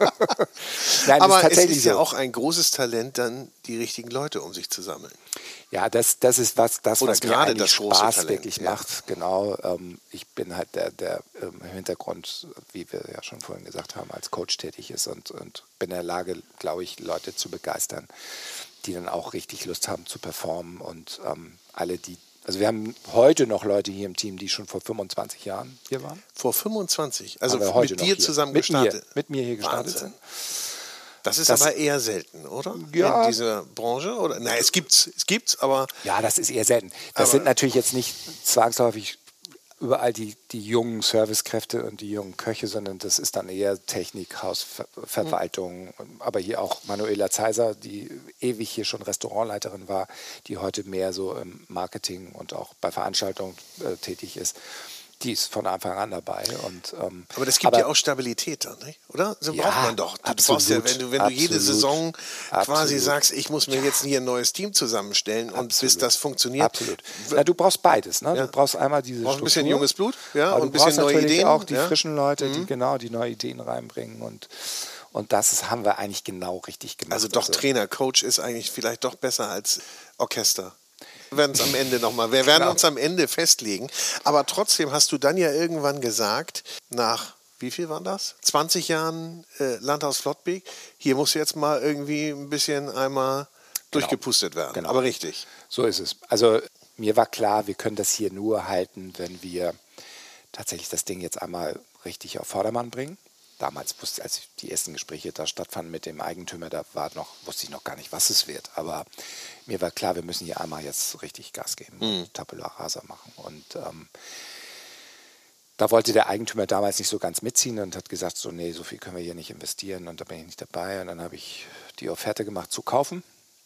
Nein, aber ist tatsächlich es ist ja so. auch ein großes Talent, dann die richtigen Leute um sich zu sammeln. Ja, das, das ist was, das, Oder was mir gerade eigentlich das große Spaß Talent, wirklich ja. macht. Genau. Ähm, ich bin halt der, der ähm, im Hintergrund, wie wir ja schon vorhin gesagt haben, als Coach tätig ist und, und bin in der Lage, glaube ich, Leute zu begeistern, die dann auch richtig Lust haben zu performen und ähm, alle, die Also wir haben heute noch Leute hier im Team, die schon vor fünfundzwanzig Jahren hier waren. Vor fünfundzwanzig? Also Haben wir heute mit noch dir hier. zusammen mit gestartet? Mir, mit mir hier gestartet Wahnsinn. sind. Das ist Das- aber eher selten, oder? Ja. In dieser Branche? Oder? Nein, es gibt's, es gibt's, aber Ja, das ist eher selten. Das Aber- sind natürlich jetzt nicht zwangsläufig überall die, die jungen Servicekräfte und die jungen Köche, sondern das ist dann eher Technik, Hausverwaltung. Aber hier auch Manuela Zeiser, die ewig hier schon Restaurantleiterin war, die heute mehr so im Marketing und auch bei Veranstaltungen äh, tätig ist. Die ist von Anfang an dabei. Und, ähm, Aber das gibt ja auch Stabilität dann, nicht? Oder? So Ja, braucht man doch. Du absolut, brauchst ja, wenn du, wenn du jede absolut, Saison quasi absolut. sagst, ich muss mir jetzt hier ein neues Team zusammenstellen und bis Absolut. das funktioniert. Absolut. Na, du brauchst beides. Ne? Ja. Du brauchst einmal diese Brauchst ein bisschen Struktur, junges Blut, ja, aber und du ein bisschen brauchst neue natürlich Ideen, auch die ja. frischen Leute, Mhm. die genau die neue Ideen reinbringen und und das ist, haben wir eigentlich genau richtig gemacht. Also doch Trainer, Coach ist eigentlich vielleicht doch besser als Orchester. Wir werden es am Ende nochmal, wir werden Genau. uns am Ende festlegen. Aber trotzdem hast du dann ja irgendwann gesagt, nach, wie viel waren das? zwanzig Jahren äh, Landhaus Flottbek, hier muss jetzt mal irgendwie ein bisschen einmal durchgepustet werden. Genau. Aber richtig. So ist es. Also mir war klar, wir können das hier nur halten, wenn wir tatsächlich das Ding jetzt einmal richtig auf Vordermann bringen. Damals wusste, als die ersten Gespräche da stattfanden mit dem Eigentümer, da war noch, wusste ich noch gar nicht, was es wird. Aber mir war klar, wir müssen hier einmal jetzt richtig Gas geben und Tabula Rasa machen. Und ähm, da wollte der Eigentümer damals nicht so ganz mitziehen und hat gesagt, so nee, so viel können wir hier nicht investieren und da bin ich nicht dabei. Und dann habe ich die Offerte gemacht zu kaufen.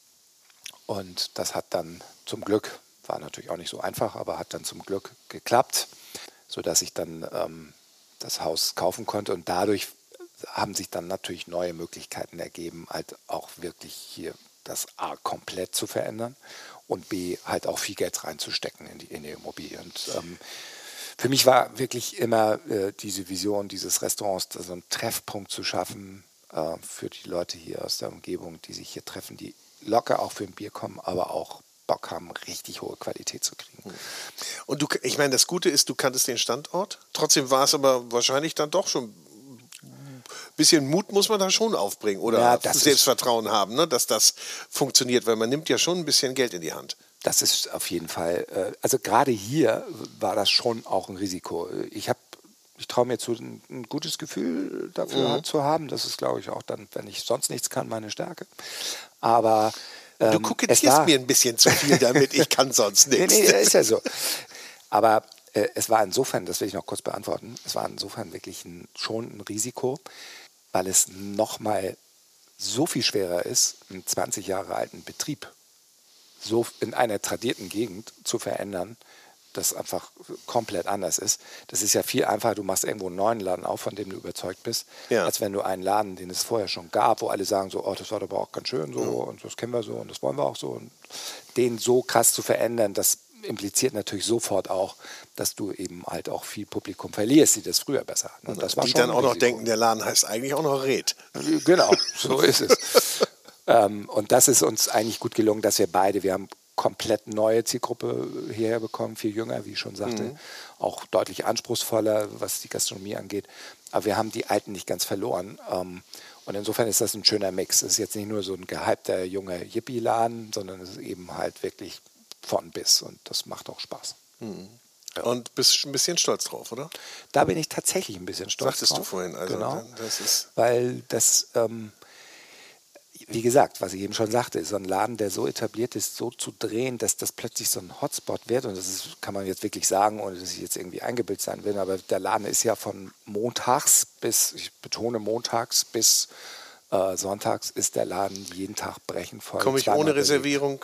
Und das hat dann zum Glück, war natürlich auch nicht so einfach, aber hat dann zum Glück geklappt, sodass ich dann ähm, das Haus kaufen konnte. Und dadurch haben sich dann natürlich neue Möglichkeiten ergeben, halt auch wirklich hier das A komplett zu verändern und B halt auch viel Geld reinzustecken in die, in die Immobilie. Und ähm, für mich war wirklich immer äh, diese Vision dieses Restaurants, so einen Treffpunkt zu schaffen äh, für die Leute hier aus der Umgebung, die sich hier treffen, die locker auch für ein Bier kommen, aber auch Bock haben, richtig hohe Qualität zu kriegen. Und du, ich meine, das Gute ist, du kanntest den Standort. Trotzdem war es aber wahrscheinlich dann doch schon ein bisschen Mut muss man da schon aufbringen oder Ja, das Selbstvertrauen haben, ne, dass das funktioniert, weil man nimmt ja schon ein bisschen Geld in die Hand. Das ist auf jeden Fall, äh, also gerade hier war das schon auch ein Risiko. Ich habe, ich traue mir zu, ein, ein gutes Gefühl dafür Mhm. zu haben. Das ist, glaube ich, auch dann, wenn ich sonst nichts kann, meine Stärke. Aber Du ähm, es kokettierst war, mir ein bisschen zu viel damit, ich kann sonst Nee, nichts. nee, ist ja so. Aber äh, es war insofern, das will ich noch kurz beantworten, es war insofern wirklich ein, schon ein Risiko, weil es nochmal so viel schwerer ist, einen zwanzig Jahre alten Betrieb so in einer tradierten Gegend zu verändern, das einfach komplett anders ist. Das ist ja viel einfacher, du machst irgendwo einen neuen Laden auf, von dem du überzeugt bist, ja. als wenn du einen Laden, den es vorher schon gab, wo alle sagen so, oh, das war aber auch ganz schön so, mhm. und das kennen wir so und das wollen wir auch so. Und den so krass zu verändern, das impliziert natürlich sofort auch, dass du eben halt auch viel Publikum verlierst, die das früher besser hatten. Und das war die schon dann auch noch denken, der Laden heißt eigentlich auch noch Red. Genau, so ist es. ähm, und das ist uns eigentlich gut gelungen, dass wir beide, wir haben komplett neue Zielgruppe hierher bekommen, viel jünger, wie ich schon sagte, mhm. auch deutlich anspruchsvoller, was die Gastronomie angeht. Aber wir haben die Alten nicht ganz verloren. Ähm, und insofern ist das ein schöner Mix. Es ist jetzt nicht nur so ein gehypter junger Yippie-Laden, sondern es ist eben halt wirklich von bis. Und das macht auch Spaß. Mhm. Ja. Und bist ein bisschen stolz drauf, oder? Da bin ich tatsächlich ein bisschen stolz Sagtest drauf. du vorhin. Also genau, das ist weil das... Ähm, Wie gesagt, was ich eben schon sagte, so ein Laden, der so etabliert ist, so zu drehen, dass das plötzlich so ein Hotspot wird. Und das ist, kann man jetzt wirklich sagen, ohne dass ich jetzt irgendwie eingebildet sein will, aber der Laden ist ja von montags bis, ich betone montags bis äh, sonntags, ist der Laden jeden Tag brechend voll. Komme ich ohne Reservierung?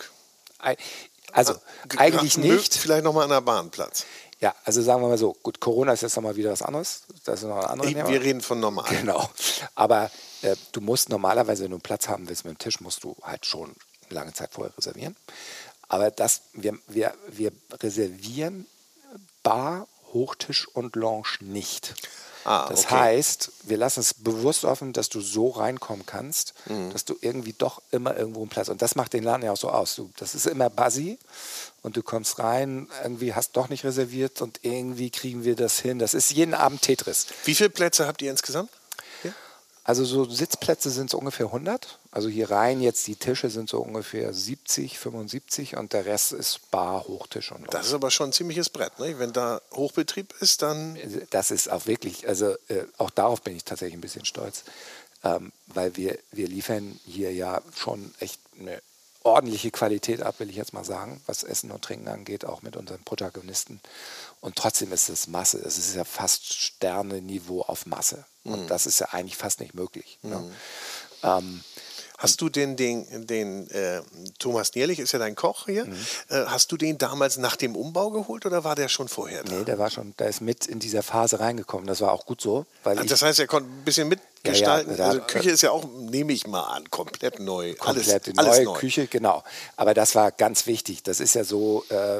Also G- eigentlich nicht. Vielleicht nochmal an der Bahnplatz. Ja, also sagen wir mal so, gut, Corona ist jetzt nochmal wieder was anderes. Das ist noch eine andere ich, wir reden von normal. Genau, aber äh, du musst normalerweise, wenn du einen Platz haben willst mit dem Tisch, musst du halt schon lange Zeit vorher reservieren. Aber das, wir, wir, wir reservieren Bar, Hochtisch und Lounge nicht. Ah, das okay. heißt, wir lassen es bewusst offen, dass du so reinkommen kannst, mhm. dass du irgendwie doch immer irgendwo einen Platz. Und das macht den Laden ja auch so aus. Du, das ist immer buzzy und du kommst rein, irgendwie hast doch nicht reserviert und irgendwie kriegen wir das hin. Das ist jeden Abend Tetris. Wie viele Plätze habt ihr insgesamt? Ja. Also so Sitzplätze sind so ungefähr hundert. Also hier rein jetzt die Tische sind so ungefähr siebzig, fünfundsiebzig und der Rest ist Bar, Hochtisch und Lounge. Das ist aber schon ein ziemliches Brett, ne? Wenn da Hochbetrieb ist, dann... Das ist auch wirklich, also äh, auch darauf bin ich tatsächlich ein bisschen stolz, ähm, weil wir, wir liefern hier ja schon echt eine ordentliche Qualität ab, will ich jetzt mal sagen, was Essen und Trinken angeht, auch mit unseren Protagonisten. Und trotzdem ist es Masse. Es ist ja fast Sterne-Niveau auf Masse. Und mhm. das ist ja eigentlich fast nicht möglich. Mhm. Ne? Ähm, Hast du den, den, den äh, Thomas Nierlich ist ja dein Koch hier, mhm. äh, hast du den damals nach dem Umbau geholt oder war der schon vorher da? Nee, der war schon, der ist mit in dieser Phase reingekommen. Das war auch gut so. Weil also das heißt, er konnte ein bisschen mitgestalten. Ja, ja, also Küche ist ja auch, nehme ich mal an, komplett neu. Komplett alles, neue alles neu. Küche, genau. Aber das war ganz wichtig. Das ist ja so, äh,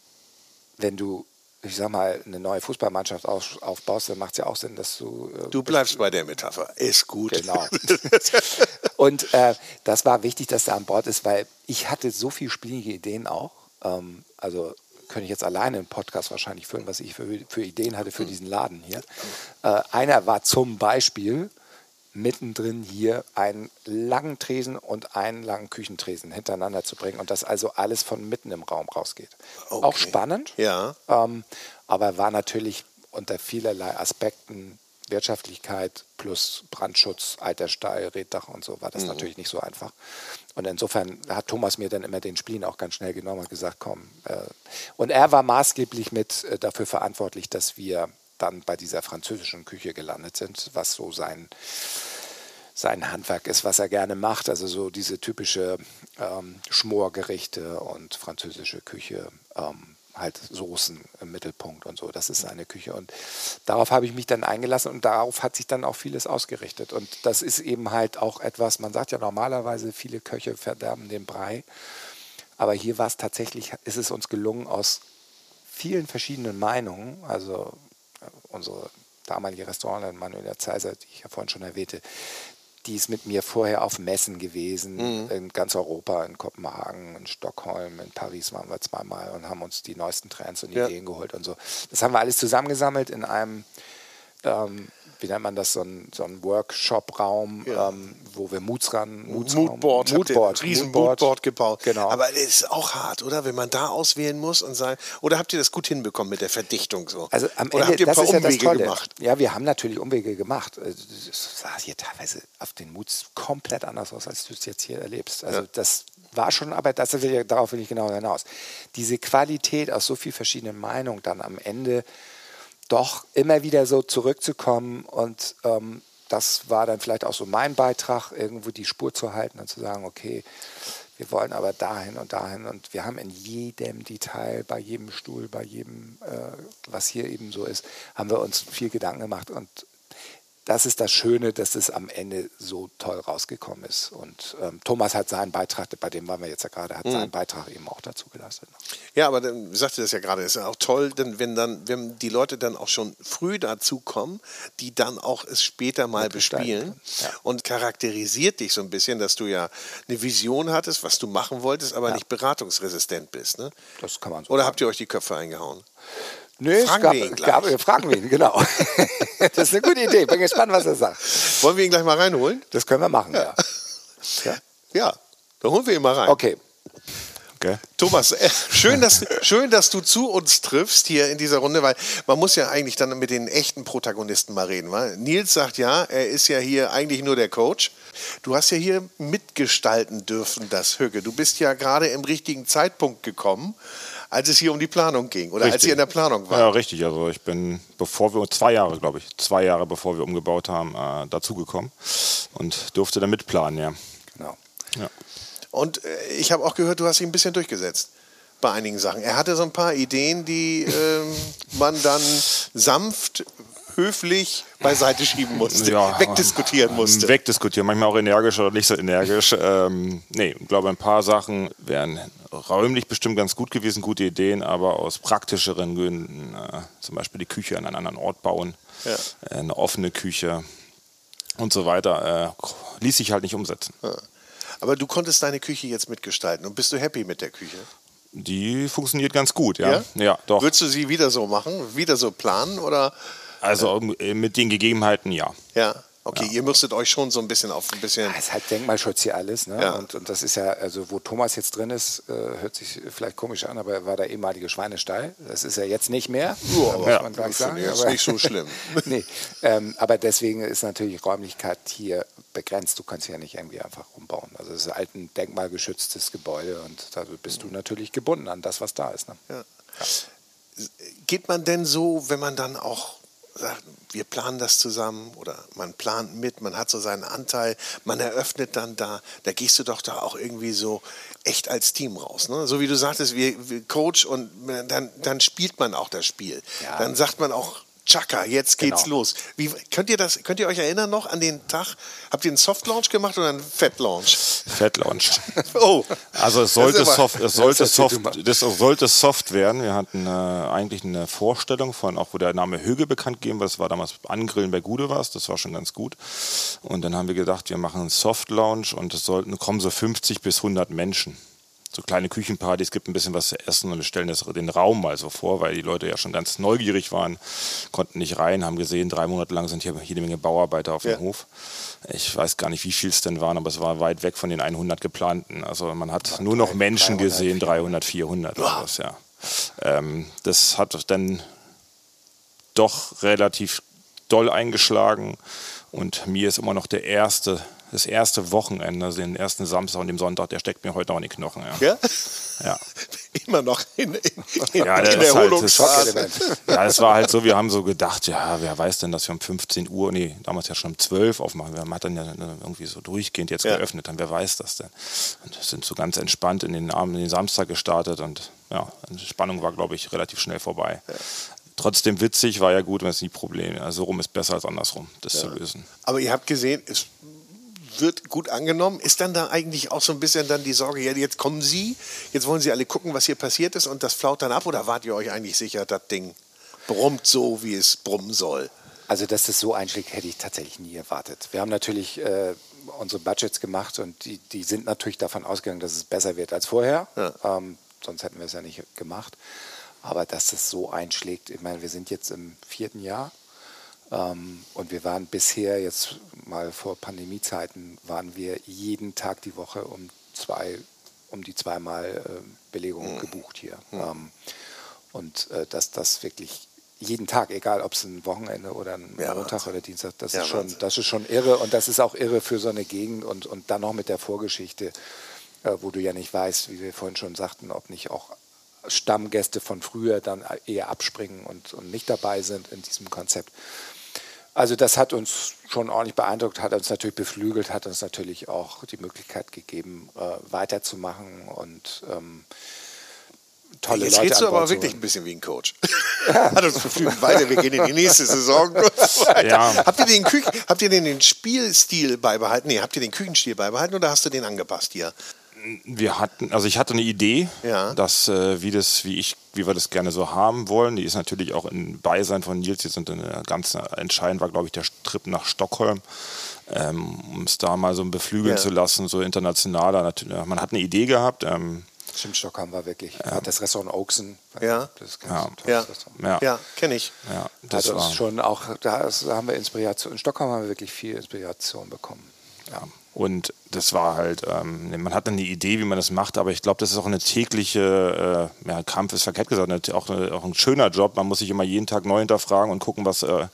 wenn du, ich sag mal, eine neue Fußballmannschaft auf, aufbaust, dann macht es ja auch Sinn, dass du... Äh, du bleibst bei der Metapher. Ist gut. Genau. Und äh, das war wichtig, dass er an Bord ist, weil ich hatte so viele spielige Ideen auch. Ähm, also könnte ich jetzt alleine einen Podcast wahrscheinlich führen, was ich für, für Ideen hatte für diesen Laden hier. Äh, einer war zum Beispiel mittendrin hier einen langen Tresen und einen langen Küchentresen hintereinander zu bringen und das also alles von mitten im Raum rausgeht. Okay. Auch spannend, ja. ähm, aber war natürlich unter vielerlei Aspekten, Wirtschaftlichkeit plus Brandschutz, alter Stall, Reddach und so, war das mhm. natürlich nicht so einfach. Und insofern hat Thomas mir dann immer den Spleen auch ganz schnell genommen und gesagt, komm. Äh, und er war maßgeblich mit äh, dafür verantwortlich, dass wir dann bei dieser französischen Küche gelandet sind, was so sein, sein Handwerk ist, was er gerne macht. Also so diese typische ähm, Schmorgerichte und französische Küche, ähm, halt Soßen im Mittelpunkt und so. Das ist seine Küche. Und darauf habe ich mich dann eingelassen und darauf hat sich dann auch vieles ausgerichtet. Und das ist eben halt auch etwas, man sagt ja normalerweise, viele Köche verderben den Brei. Aber hier war es tatsächlich, ist es uns gelungen, aus vielen verschiedenen Meinungen, also unsere damalige Restaurantleiterin Manuela Zeiser, die ich ja vorhin schon erwähnte, die ist mit mir vorher auf Messen gewesen, mhm. in ganz Europa, in Kopenhagen, in Stockholm, in Paris waren wir zweimal und haben uns die neuesten Trends und ja. Ideen geholt und so. Das haben wir alles zusammengesammelt in einem, ähm, wie nennt man das, so ein, so ein Workshop-Raum, ja. ähm, wo wir Moods ran, Moods Moodboard, Moodboard, riesen Moodboard, Moodboard gebaut. Genau. Aber es ist auch hart, oder? Wenn man da auswählen muss und sagen, oder habt ihr das gut hinbekommen mit der Verdichtung so? Also am oder Ende, habt ihr ein das paar ist ja Umwege das Tolle. gemacht? Ja, wir haben natürlich Umwege gemacht. Das sah hier teilweise auf den Moods komplett anders aus, als du es jetzt hier erlebst. Also ja. das war schon, aber das will ich, darauf will ich genau hinaus. Diese Qualität aus so vielen verschiedenen Meinungen dann am Ende doch immer wieder so zurückzukommen und ähm, das war dann vielleicht auch so mein Beitrag, irgendwo die Spur zu halten und zu sagen, okay, wir wollen aber dahin und dahin und wir haben in jedem Detail, bei jedem Stuhl, bei jedem, äh, was hier eben so ist, haben wir uns viel Gedanken gemacht und das ist das Schöne, dass es am Ende so toll rausgekommen ist. Und ähm, Thomas hat seinen Beitrag, bei dem waren wir jetzt ja gerade, hat mhm. seinen Beitrag eben auch dazu geleistet. Ja, aber dann sagte das ja gerade, ist ja auch toll, denn wenn dann, wenn die Leute dann auch schon früh dazu kommen, die dann auch es später mal bespielen ja. und charakterisiert dich so ein bisschen, dass du ja eine Vision hattest, was du machen wolltest, aber ja. nicht beratungsresistent bist. Ne? Das kann man so Oder sagen. Habt ihr euch die Köpfe eingehauen? Nö, fragen gab, wir ihn gleich. Gab, wir fragen wir ihn, genau. Das ist eine gute Idee. Bin gespannt, was er sagt. Wollen wir ihn gleich mal reinholen? Das können wir machen, ja. Ja, ja dann holen wir ihn mal rein. Okay. Okay. Thomas, äh, schön, dass, schön, dass du zu uns triffst hier in dieser Runde, weil man muss ja eigentlich dann mit den echten Protagonisten mal reden. Weil Nils sagt ja, er ist ja hier eigentlich nur der Coach. Du hast ja hier mitgestalten dürfen, das Hügge. Du bist ja gerade im richtigen Zeitpunkt gekommen, als es hier um die Planung ging oder richtig. Als ihr in der Planung war. Ja, richtig. Also ich bin, bevor wir, zwei Jahre glaube ich, zwei Jahre bevor wir umgebaut haben, äh, dazugekommen und durfte dann mitplanen, ja. Genau. Ja. Und äh, ich habe auch gehört, du hast dich ein bisschen durchgesetzt bei einigen Sachen. Er hatte so ein paar Ideen, die äh, man dann sanft, höflich beiseite schieben musste, ja, wegdiskutieren musste. Wegdiskutieren, manchmal auch energisch oder nicht so energisch. ähm, nee, ich glaube, ein paar Sachen wären räumlich bestimmt ganz gut gewesen, gute Ideen, aber aus praktischeren Gründen, äh, zum Beispiel die Küche an einen anderen Ort bauen, ja. äh, eine offene Küche und so weiter, äh, ließ sich halt nicht umsetzen. Ja. Aber du konntest deine Küche jetzt mitgestalten und bist du happy mit der Küche? Die funktioniert ganz gut, ja. Ja, ja doch. Würdest du sie wieder so machen, wieder so planen oder? Also äh, mit den Gegebenheiten, ja. Ja, okay, ja. Ihr müsstet euch schon so ein bisschen auf ein bisschen... Ja, es ist halt Denkmalschutz hier alles. Ne? Ja. Und, und das ist ja, also wo Thomas jetzt drin ist, äh, hört sich vielleicht komisch an, aber er war der ehemalige Schweinestall. Das ist er jetzt nicht mehr, ja, muss ja. man gleich sagen. Das ist aber, nicht so schlimm. nee, ähm, aber deswegen ist natürlich Räumlichkeit hier begrenzt. Du kannst ja nicht irgendwie einfach umbauen. Also es ist halt ein denkmalgeschütztes Gebäude und da bist du natürlich gebunden an das, was da ist. Ne? Ja. Ja. Geht man denn so, wenn man dann auch sagt, wir planen das zusammen oder man plant mit, man hat so seinen Anteil, man eröffnet dann da, da gehst du doch da auch irgendwie so echt als Team raus. Ne? So wie du sagtest, wir, wir Coach und dann, dann spielt man auch das Spiel. Ja. Dann sagt man auch, Chaka, jetzt geht's Genau. los. Wie, könnt ihr das, könnt ihr euch erinnern noch an den Tag? Habt ihr einen Soft Launch gemacht oder einen Fett Launch? Fett Launch. Oh. Also es sollte aber, soft, es sollte das soft, das sollte soft werden. Wir hatten äh, eigentlich eine Vorstellung von, auch wo der Name Hügge bekannt gegeben war. Das war damals Angrillen bei Gudewars. Das war schon ganz gut. Und dann haben wir gedacht, wir machen einen Soft Launch und es sollten kommen so fünfzig bis hundert Menschen. So kleine Küchenpartys, gibt ein bisschen was zu essen und wir stellen das, den Raum mal so vor, weil die Leute ja schon ganz neugierig waren, konnten nicht rein, haben gesehen, drei Monate lang sind hier jede Menge Bauarbeiter auf dem ja. Hof. Ich weiß gar nicht, wie viel es denn waren, aber es war weit weg von den hundert geplanten. Also man hat nur noch Menschen dreihundert, gesehen, dreihundert, vierhundert. Oder was, ja. ähm, das hat dann doch relativ doll eingeschlagen und mir ist immer noch der erste Das erste Wochenende, also den ersten Samstag und den Sonntag, der steckt mir heute noch in die Knochen. Ja? Ja? Ja. Immer noch in, in, in, Ja, in das der halt, Erholungsphase. Ja, es war halt so, wir haben so gedacht, ja, wer weiß denn, dass wir um fünfzehn Uhr, nee, damals ja schon um zwölf aufmachen. Wir haben dann ja irgendwie so durchgehend jetzt Ja. geöffnet, dann wer weiß das denn. Und sind so ganz entspannt in den Abend, in den Samstag gestartet und ja, die Spannung war, glaube ich, relativ schnell vorbei. Ja. Trotzdem witzig, war ja gut, wenn es nie Problem. Also so rum ist besser als andersrum, das ja. zu lösen. Aber ihr habt gesehen, es wird gut angenommen. Ist dann da eigentlich auch so ein bisschen dann die Sorge, ja, jetzt kommen Sie, jetzt wollen Sie alle gucken, was hier passiert ist und das flaut dann ab? Oder wart ihr euch eigentlich sicher, das Ding brummt so, wie es brummen soll? Also, dass das so einschlägt, hätte ich tatsächlich nie erwartet. Wir haben natürlich äh, unsere Budgets gemacht und die, die sind natürlich davon ausgegangen, dass es besser wird als vorher. Ja. Ähm, sonst hätten wir es ja nicht gemacht. Aber dass das so einschlägt, ich meine, wir sind jetzt im vierten Jahr. Ähm, und wir waren bisher, jetzt mal vor Pandemiezeiten, waren wir jeden Tag die Woche um zwei, um die zweimal äh, Belegung mhm. gebucht hier. Mhm. Ähm, und äh, dass das wirklich jeden Tag, egal ob es ein Wochenende oder ein ja, Montag Wahnsinn. Oder Dienstag, das, ja, ist schon, das ist schon irre. Und das ist auch irre für so eine Gegend und, und dann noch mit der Vorgeschichte, äh, wo du ja nicht weißt, wie wir vorhin schon sagten, ob nicht auch Stammgäste von früher dann eher abspringen und, und nicht dabei sind in diesem Konzept. Also das hat uns schon ordentlich beeindruckt, hat uns natürlich beflügelt, hat uns natürlich auch die Möglichkeit gegeben, äh, weiterzumachen und ähm, tolle Jetzt Leute redest du an Bord aber zu wirklich holen. ein bisschen wie ein Coach. Hat uns beflügelt weiter, wir gehen in die nächste Saison. Ja. Habt ihr den Küchen, habt ihr den, den Spielstil beibehalten? Nee, habt ihr den Küchenstil beibehalten oder hast du den angepasst hier? Wir hatten, also ich hatte eine Idee, Ja. dass äh, wie das, wie ich, wie wir das gerne so haben wollen. Die ist natürlich auch im Beisein von Nils jetzt und eine ganz entscheidend war, glaube ich, der Trip nach Stockholm, ähm, um es da mal so beflügeln Ja. zu lassen, so internationaler. Natürlich, man hat eine Idee gehabt. Ähm, Stimmt, Stockholm war wirklich, ja. Das Restaurant Oaksen, Ja. das ist Ja. ganz tolles Ja, Restaurant. ja, ja kenne ich. ja, das Also war, ist schon auch, da ist- da haben wir Inspiration, in Stockholm haben wir wirklich viel Inspiration bekommen. ja. Und das war halt, ähm, man hat dann die Idee, wie man das macht, aber ich glaube, das ist auch eine tägliche, äh, ja, Kampf ist verkehrt gesagt, eine, auch, eine, auch ein schöner Job. Man muss sich immer jeden Tag neu hinterfragen und gucken, was äh,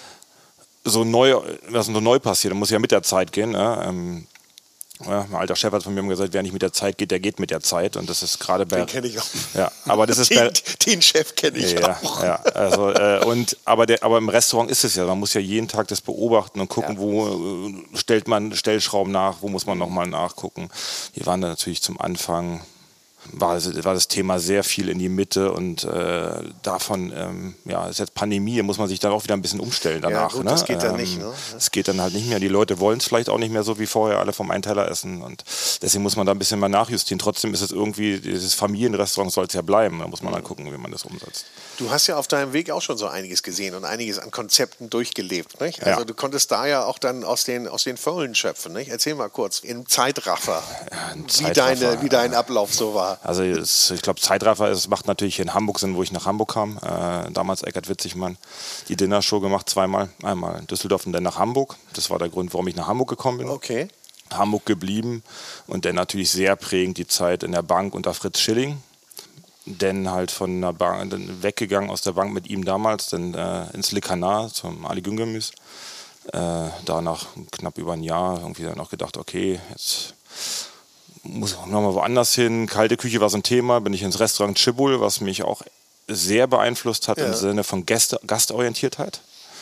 so neu, was so neu passiert. Da muss ja mit der Zeit gehen. Ne? Ähm, ja, mein alter Chef hat von mir immer gesagt, wer nicht mit der Zeit geht, der geht mit der Zeit. Und das ist gerade bei. Den kenne ich auch. Ja, aber das ist bei, Den, den Chef kenne ich ja, auch. ja, also äh, und aber der, aber im Restaurant ist es ja, man muss ja jeden Tag das beobachten und gucken, Ja. wo äh, stellt man Stellschrauben nach, wo muss man nochmal nachgucken. Wir waren da natürlich zum Anfang, war, war das Thema sehr viel in die Mitte und äh, davon, ähm, ja, ist jetzt Pandemie, da muss man sich dann auch wieder ein bisschen umstellen danach. gut, ne? das geht dann nicht, ne? Es geht dann halt nicht mehr. Die Leute wollen es vielleicht auch nicht mehr so wie vorher alle vom Einteiler essen und deswegen muss man da ein bisschen mal nachjustieren. Trotzdem ist es irgendwie, dieses Familienrestaurant soll es ja bleiben. Da muss man dann gucken, wie man das umsetzt. Du hast ja auf deinem Weg auch schon so einiges gesehen und einiges an Konzepten durchgelebt, nicht? Also Ja. du konntest da ja auch dann aus den, aus den Vollen schöpfen, nicht? Erzähl mal kurz, im Zeitraffer, ein wie, Zeitraffer, deine, wie dein Ablauf so war. Also es, ich glaube, Zeitraffer es macht natürlich hier in Hamburg Sinn, wo ich nach Hamburg kam. Äh, damals Eckart Witzigmann die Dinnershow gemacht, zweimal. Einmal in Düsseldorf und dann nach Hamburg. Das war der Grund, warum ich nach Hamburg gekommen bin. Okay. Hamburg geblieben und dann natürlich sehr prägend die Zeit in der Bank unter Fritz Schilling. Dann halt von der Bank, dann weggegangen aus der Bank mit ihm damals, dann äh, ins Le Canard zum Ali Güngemüs. Äh, danach knapp über ein Jahr irgendwie dann auch gedacht, okay, jetzt muss ich nochmal woanders hin. Kalte Küche war so ein Thema, bin ich ins Restaurant Chibul, was mich auch sehr beeinflusst hat Ja. im Sinne von Gäste, Gastorientiertheit.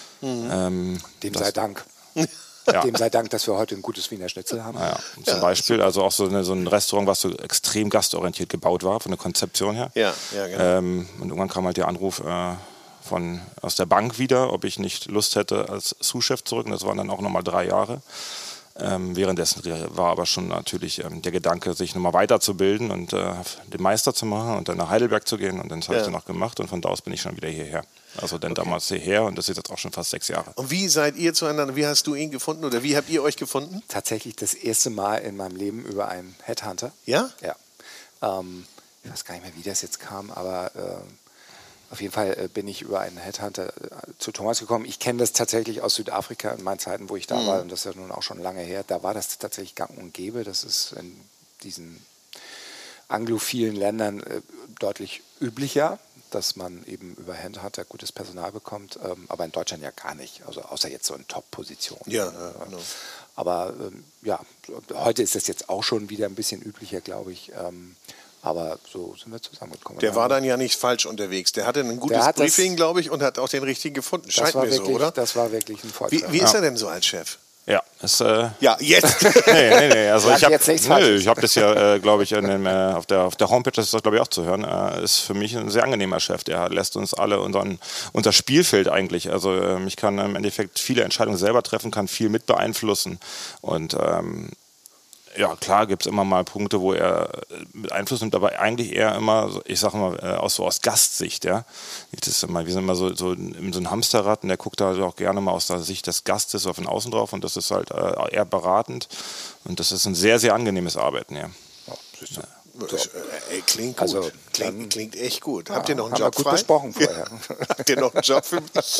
Ähm, Dem das- sei Dank. Ja. Dem sei Dank, dass wir heute ein gutes Wiener Schnitzel haben. Ja, zum Beispiel, also auch so, eine, so ein Restaurant, was so extrem gastorientiert gebaut war, von der Konzeption her. Ja, ja, genau. Ähm, und irgendwann kam halt der Anruf äh, von, aus der Bank wieder, ob ich nicht Lust hätte als Sous-Chef zurück. Und das waren dann auch nochmal drei Jahre. Ähm, währenddessen war aber schon natürlich ähm, der Gedanke, sich nochmal weiterzubilden und äh, den Meister zu machen und dann nach Heidelberg zu gehen. Und dann habe Ja. ich dann noch gemacht und von da aus bin ich schon wieder hierher. Also dann damals hierher und das ist jetzt auch schon fast sechs Jahre. Und wie seid ihr zueinander, wie hast du ihn gefunden oder wie habt ihr euch gefunden? Tatsächlich das erste Mal in meinem Leben über einen Headhunter. Ja? Ja. Ähm, ich weiß gar nicht mehr, wie das jetzt kam, aber äh, auf jeden Fall äh, bin ich über einen Headhunter äh, zu Thomas gekommen. Ich kenne das tatsächlich aus Südafrika in meinen Zeiten, wo ich da war, und das ist ja nun auch schon lange her. Da war das tatsächlich gang und gäbe. Das ist in diesen anglophilen Ländern äh, deutlich üblicher, dass man eben über Headhunter gutes Personal bekommt, ähm, aber in Deutschland ja gar nicht, also außer jetzt so in Top-Positionen. Ja, ja, genau. Aber ähm, ja, heute ist das jetzt auch schon wieder ein bisschen üblicher, glaube ich. Ähm, aber so sind wir zusammengekommen. Der war dann ja nicht falsch unterwegs. Der hatte ein gutes Der hat das- Briefing, glaube ich, und hat auch den richtigen gefunden. das Scheint war mir wirklich, so, oder? Das war wirklich ein Wie, Vorteil. wie ist er denn so als Chef? Ja, ist, äh, Ja, jetzt. nee, nee, nee. Also Sag ich habe jetzt nichts Falsches. hab das ja, äh, glaube ich, in dem, äh, auf, der, auf der Homepage, das ist das, glaube ich, auch zu hören, äh, ist für mich ein sehr angenehmer Chef. Der lässt uns alle unseren, unser Spielfeld eigentlich. Also ähm, ich kann im Endeffekt viele Entscheidungen selber treffen, kann viel mit beeinflussen. Und ähm, ja, klar gibt es immer mal Punkte, wo er mit Einfluss nimmt, aber eigentlich eher immer, so- ich sage mal, äh, aus, so aus Gastsicht. Ja? Das ist immer, wir sind immer so, so, in so ein Hamsterrad und der guckt da auch gerne mal aus der Sicht des Gastes so von außen drauf und das ist halt äh, eher beratend und das ist ein sehr, sehr angenehmes Arbeiten. Ja. Ja, siehst du. Äh, Ey, klingt gut. Also, klingt, dann- klingt echt gut. Habt ihr noch einen haben wir Job gut frei? besprochen vorher. Habt ihr noch einen Job für mich?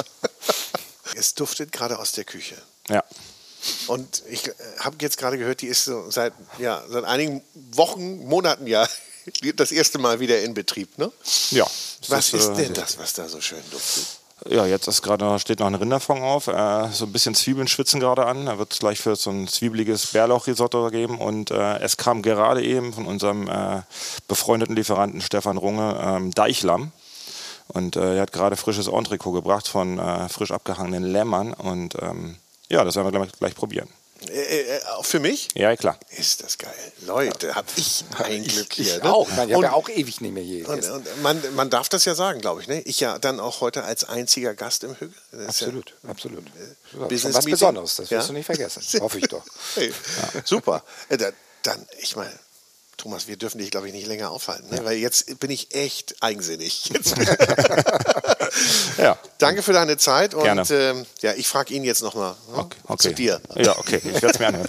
Es duftet gerade aus der Küche. Ja. Und ich äh, habe jetzt gerade gehört, die ist so seit, ja, seit einigen Wochen, Monaten ja das erste Mal wieder in Betrieb, ne? Ja. Was das, ist äh, denn das, was da so schön duftet? Ja, jetzt ist gerade noch- steht noch ein Rinderfond auf. Äh, so ein bisschen Zwiebeln schwitzen gerade an. Da wird es gleich für so ein zwiebeliges Bärlauchrisotto geben. Und äh, es kam gerade eben von unserem äh, befreundeten Lieferanten Stefan Runge ähm, Deichlamm. Und äh, er hat gerade frisches Entrecot gebracht von äh, frisch abgehangenen Lämmern. Und ähm, ja, das werden wir gleich, gleich probieren. Äh, äh, auch für mich? Ja, klar. Ist das geil. Leute, hab ich ein Glück hier. Ich ne? auch. Ich Und- habe ja auch ewig nicht mehr hier Und, gegessen. und man, man darf das ja sagen, glaube ich. Ne? Ich ja dann auch heute als einziger Gast im Hügel. Das ist Absolut, absolut. Ja, schon Business was Meeting. Besonderes, das wirst Ja? du nicht vergessen. Hoffe ich doch. Hey, super. Äh, da, dann, ich meine, Thomas, wir dürfen dich, glaube ich, nicht länger aufhalten, ne? Weil jetzt bin ich echt eigensinnig. Jetzt. Ja. Danke für deine Zeit und Gerne. ähm, ja, ich frage ihn jetzt nochmal ne? Okay, okay. zu dir. Ja, okay. Ich werde es mir anhören.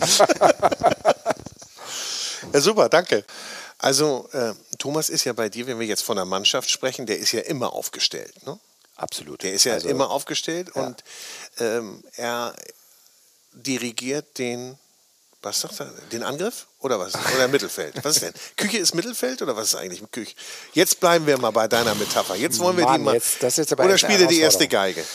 Ja, super, danke. Also äh, Thomas ist ja bei dir, wenn wir jetzt von der Mannschaft sprechen, der ist ja immer aufgestellt. Ne? Absolut. Der ist ja Also, immer aufgestellt und ähm, er dirigiert den, was sagt er, den Angriff oder was? Oder Mittelfeld? Was ist denn? Küche ist Mittelfeld oder was ist eigentlich Küche? Jetzt bleiben wir mal bei deiner Metapher. Jetzt wollen wir Mann, die mal. jetzt- das ist jetzt aber oder echt eine spiele die erste Herausforderung. Geige.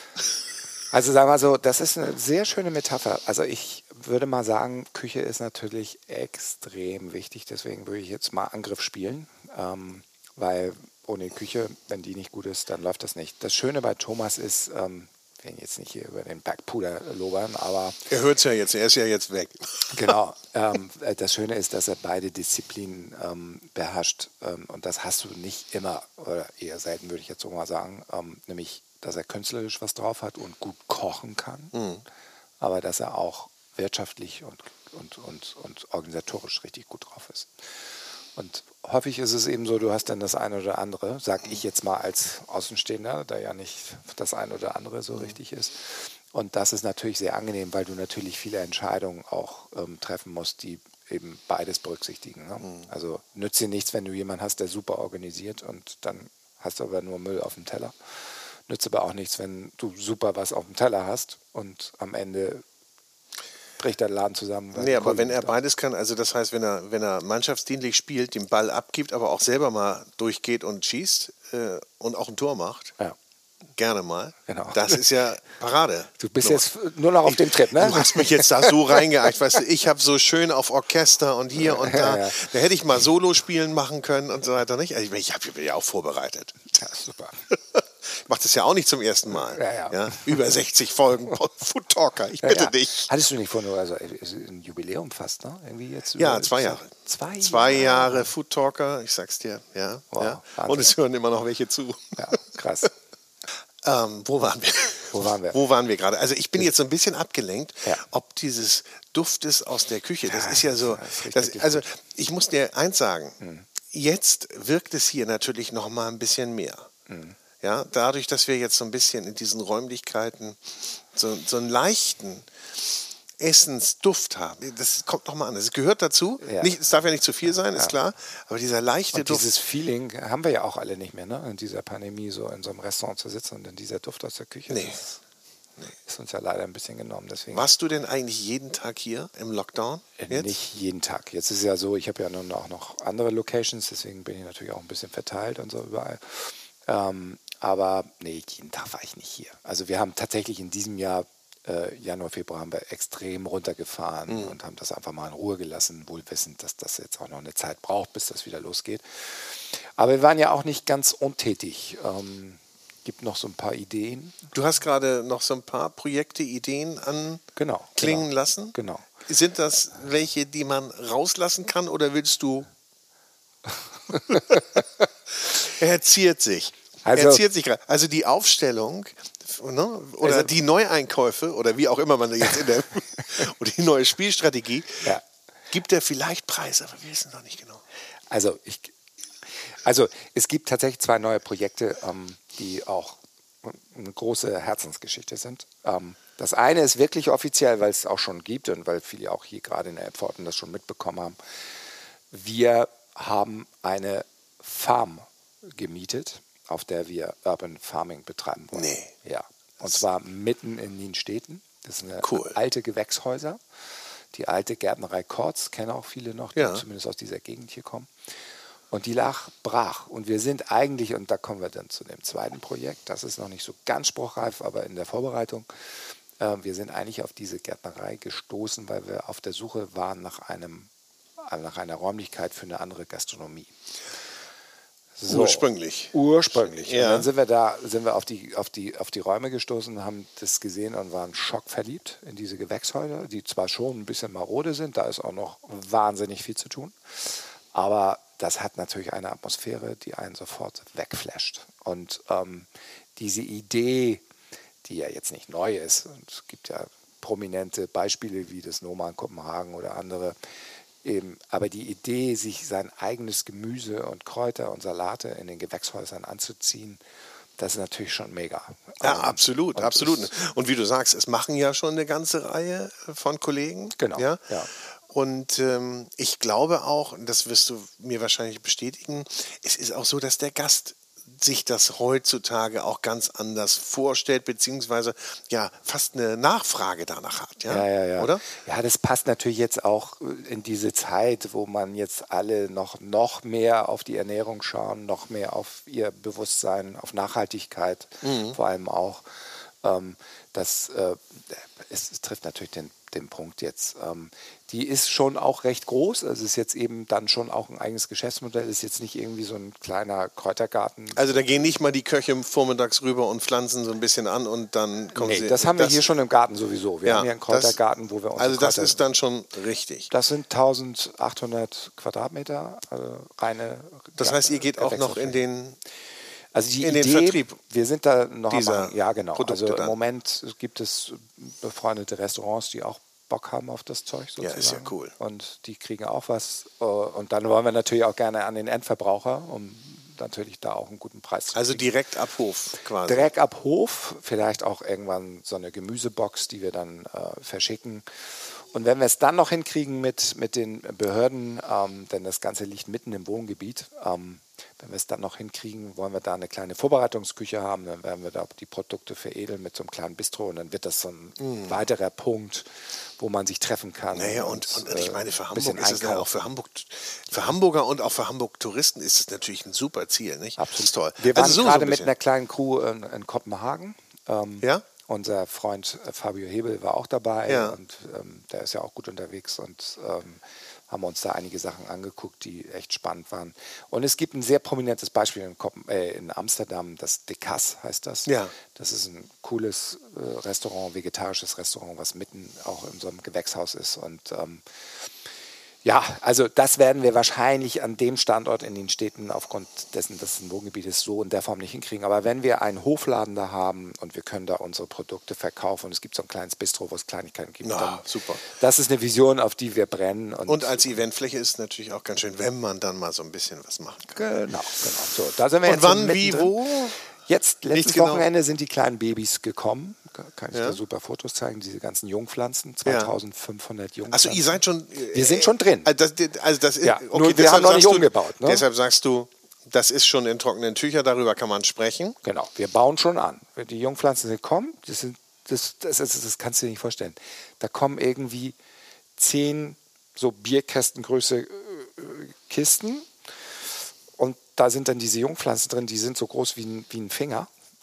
Also sagen wir so, das ist eine sehr schöne Metapher. Also ich würde mal sagen, Küche ist natürlich extrem wichtig. Deswegen würde ich jetzt mal Angriff spielen. Ähm, weil ohne Küche, wenn die nicht gut ist, dann läuft das nicht. Das Schöne bei Thomas ist, ähm, ich will ihn jetzt nicht hier über den Backpuder lobern, aber Er hört es ja jetzt, er ist ja jetzt weg. genau. Ähm, äh, das Schöne ist, dass er beide Disziplinen ähm, beherrscht. Ähm, und das hast du nicht immer, oder eher selten, würde ich jetzt so mal sagen. Ähm, nämlich, dass er künstlerisch was drauf hat und gut kochen kann. Aber dass er auch wirtschaftlich und, und, und, und organisatorisch richtig gut drauf ist. Und häufig ist es eben so, du hast dann das eine oder andere, sag ich jetzt mal als Außenstehender, da ja nicht das eine oder andere so richtig ist. Und das ist natürlich sehr angenehm, weil du natürlich viele Entscheidungen auch ähm, treffen musst, die eben beides berücksichtigen. Ne? Also nützt dir nichts, wenn du jemanden hast, der super organisiert und dann hast du aber nur Müll auf dem Teller. Nützt aber auch nichts, wenn du super was auf dem Teller hast und am Ende bricht der Laden zusammen. weil Nee, die aber Kohle wenn nicht er da ist. beides kann, also das heißt, wenn er, wenn er mannschaftsdienlich spielt, den Ball abgibt, aber auch selber mal durchgeht und schießt äh, und auch ein Tor macht, Ja. gerne mal, Genau. das ist ja Parade. Du bist So. jetzt nur noch auf dem Trip, ne? Du hast mich jetzt da so reingeeicht, weißt du, ich habe so schön auf Orchester und hier und da, Ja, ja. da hätte ich mal Solo-Spielen machen können und so weiter, nicht? Also ich, ich habe ja auch vorbereitet. Ja, super. Ich mache das ja auch nicht zum ersten Mal. Ja, ja. Über sechzig Folgen Food Talker, ich Ja, bitte ja. dich. Hattest du nicht vor, nur also ist ein Jubiläum fast, ne? Irgendwie jetzt Ja, über- zwei Jahre. Zwei, Zwei Jahre. Jahre Food Talker, ich sag's dir, ja. Wow, ja. Wahnsinn. Und es hören immer noch welche zu. Ja, krass. Ähm, wo waren wir? Wo waren wir? Wo waren wir gerade? Also ich bin jetzt so ein bisschen abgelenkt, Ja. ob dieses Duftes aus der Küche, das ist ja so, das riecht das, wirklich also gut. ich muss dir eins sagen, Hm. jetzt wirkt es hier natürlich noch mal ein bisschen mehr. Hm. Ja, dadurch, dass wir jetzt so ein bisschen in diesen Räumlichkeiten so, so einen leichten Essensduft haben. Das kommt noch mal an. Es gehört dazu. Ja. Nicht, es darf ja nicht zu viel sein, ist klar. Aber dieser leichte Und Duft. dieses Feeling haben wir ja auch alle nicht mehr, ne? In dieser Pandemie so in so einem Restaurant zu sitzen und dann dieser Duft aus der Küche. Nee. Das ist uns ja leider ein bisschen genommen. Deswegen Warst du denn eigentlich jeden Tag hier im Lockdown? Äh, Jetzt? Nicht jeden Tag. Jetzt ist es ja so, ich habe ja nun auch noch andere Locations, deswegen bin ich natürlich auch ein bisschen verteilt und so überall. Ähm, aber nee, jeden Tag war ich nicht hier. Also wir haben tatsächlich in diesem Jahr, äh, Januar, Februar, haben wir extrem runtergefahren Mhm. und haben das einfach mal in Ruhe gelassen, wohl wissend, dass das jetzt auch noch eine Zeit braucht, bis das wieder losgeht. Aber wir waren ja auch nicht ganz untätig. Ähm, gibt noch so ein paar Ideen. Du hast gerade noch so ein paar Projekte, Ideen anklingen Genau. genau, lassen. Genau. Sind das welche, die man rauslassen kann oder willst du? Er ziert sich. Also- er ziert sich gerade. Also die Aufstellung ne, oder Also- die Neueinkäufe oder wie auch immer man jetzt in der oder die neue Spielstrategie Ja. gibt er vielleicht Preis, aber wir wissen noch nicht genau. Also, ich, also es gibt tatsächlich zwei neue Projekte, ähm, die auch eine große Herzensgeschichte sind. Ähm, das eine ist wirklich offiziell, weil es auch schon gibt und weil viele auch hier gerade in der Pforten das schon mitbekommen haben. Wir haben eine Farm gemietet, auf der wir Urban Farming betreiben wollen. Nee. Ja. Und zwar mitten in Nienstädten. Das sind Cool. alte Gewächshäuser. Die alte Gärtnerei Kortz, kennen auch viele noch, die Ja. zumindest aus dieser Gegend hier kommen. Und die lag brach. Und wir sind eigentlich, und da kommen wir dann zu dem zweiten Projekt, das ist noch nicht so ganz spruchreif, aber in der Vorbereitung, äh, wir sind eigentlich auf diese Gärtnerei gestoßen, weil wir auf der Suche waren nach, einem, nach einer Räumlichkeit für eine andere Gastronomie. So, Ursprünglich. Ursprünglich. Ja. Und dann sind wir da, sind wir auf die, auf die, auf die Räume gestoßen, haben das gesehen und waren schockverliebt in diese Gewächshäuser, die zwar schon ein bisschen marode sind, da ist auch noch wahnsinnig viel zu tun, aber das hat natürlich eine Atmosphäre, die einen sofort wegflasht. Und ähm, diese Idee, die ja jetzt nicht neu ist, und es gibt ja prominente Beispiele wie das Noma in Kopenhagen oder andere, Eben, aber die Idee, sich sein eigenes Gemüse und Kräuter und Salate in den Gewächshäusern anzuziehen, das ist natürlich schon mega. Ja, Ähm, absolut, und absolut. es- Und wie du sagst, es machen ja schon eine ganze Reihe von Kollegen. Genau, Ja. ja. Und ähm, ich glaube auch, und das wirst du mir wahrscheinlich bestätigen, es ist auch so, dass der Gast sich das heutzutage auch ganz anders vorstellt, beziehungsweise ja fast eine Nachfrage danach hat. Ja, Ja, ja, ja. Oder? Ja, das passt natürlich jetzt auch in diese Zeit, wo man jetzt alle noch, noch mehr auf die Ernährung schauen, noch mehr auf ihr Bewusstsein, auf Nachhaltigkeit vor allem auch. Ähm, das äh, es, es trifft natürlich den, den Punkt jetzt. Ähm, die ist schon auch recht groß. Also es ist jetzt eben dann schon auch ein eigenes Geschäftsmodell. Ist jetzt nicht irgendwie so ein kleiner Kräutergarten. Also da gehen nicht mal die Köche vormittags rüber und pflanzen so ein bisschen an und dann kommen Nee, sie. das haben wir hier schon im Garten sowieso. Wir Ja, haben hier einen Kräutergarten, das, wo wir unsere Also das Kräuter, ist dann schon richtig. das sind eintausendachthundert Quadratmeter äh, reine. Das heißt, ihr geht auch noch in Gewächshäuser. den Also die in den Idee, Vertrieb wir sind da noch am dieser Machen. Ja, genau. Produkte Also im dann. Moment gibt es befreundete Restaurants, die auch Bock haben auf das Zeug Ja, sozusagen. ist ja cool. Und die kriegen auch was. äh, Und dann wollen wir natürlich auch gerne an den Endverbraucher, um natürlich da auch einen guten Preis zu Also kriegen. direkt ab Hof quasi. Direkt ab Hof, vielleicht auch irgendwann so eine Gemüsebox, die wir dann äh, verschicken. Und wenn wir es dann noch hinkriegen mit, mit den Behörden, ähm, denn das Ganze liegt mitten im Wohngebiet, ähm, wenn wir es dann noch hinkriegen, wollen wir da eine kleine Vorbereitungsküche haben, dann werden wir da die Produkte veredeln mit so einem kleinen Bistro und dann wird das so ein mm. weiterer Punkt, wo man sich treffen kann. Naja, und, und, und ich meine, für äh, Hamburg bisschen ist es ja auch für Hamburg, für Hamburger und auch für Hamburg-Touristen ist es natürlich ein super Ziel, nicht? Absolut. Das ist toll. Wir waren Also so- so gerade ein mit bisschen. einer kleinen Crew in, in Kopenhagen. Ähm, Ja? Unser Freund äh, Fabio Hebel war auch dabei Ja. und ähm, der ist ja auch gut unterwegs und ähm, haben uns da einige Sachen angeguckt, die echt spannend waren. Und es gibt ein sehr prominentes Beispiel in, Kopen äh, in Amsterdam, das De Cas heißt das. Ja. Das ist ein cooles äh, Restaurant, vegetarisches Restaurant, was mitten auch in so einem Gewächshaus ist. Und ähm, ja, also das werden wir wahrscheinlich an dem Standort in den Städten aufgrund dessen, dass es ein Wohngebiet ist, so in der Form nicht hinkriegen. Aber wenn wir einen Hofladen da haben und wir können da unsere Produkte verkaufen und es gibt so ein kleines Bistro, wo es Kleinigkeiten gibt, Na, dann super. das ist eine Vision, auf die wir brennen. Und, Und als Eventfläche ist es natürlich auch ganz schön, wenn man dann mal so ein bisschen was machen kann. genau, genau. So, da sind wir Und jetzt so wann, wie, mittendrin. wo? Jetzt, Nicht letztes genau. Wochenende sind die kleinen Babys gekommen. Kann ich Ja. da super Fotos zeigen, diese ganzen Jungpflanzen, zweitausendfünfhundert Achso, Jungpflanzen. ihr seid schon. äh, Wir sind schon drin. Also das, also das ist, Ja, okay, nur wir deshalb haben noch nicht sagst du- umgebaut, ne? Deshalb sagst du, das ist schon in trockenen Tüchern, darüber kann man sprechen. Genau, wir bauen schon an. Die Jungpflanzen sind kommen, das, sind, das, das, das, das kannst du dir nicht vorstellen. Da kommen irgendwie zehn so Bierkästengröße äh, Kisten und da sind dann diese Jungpflanzen drin, die sind so groß wie ein, wie ein Finger.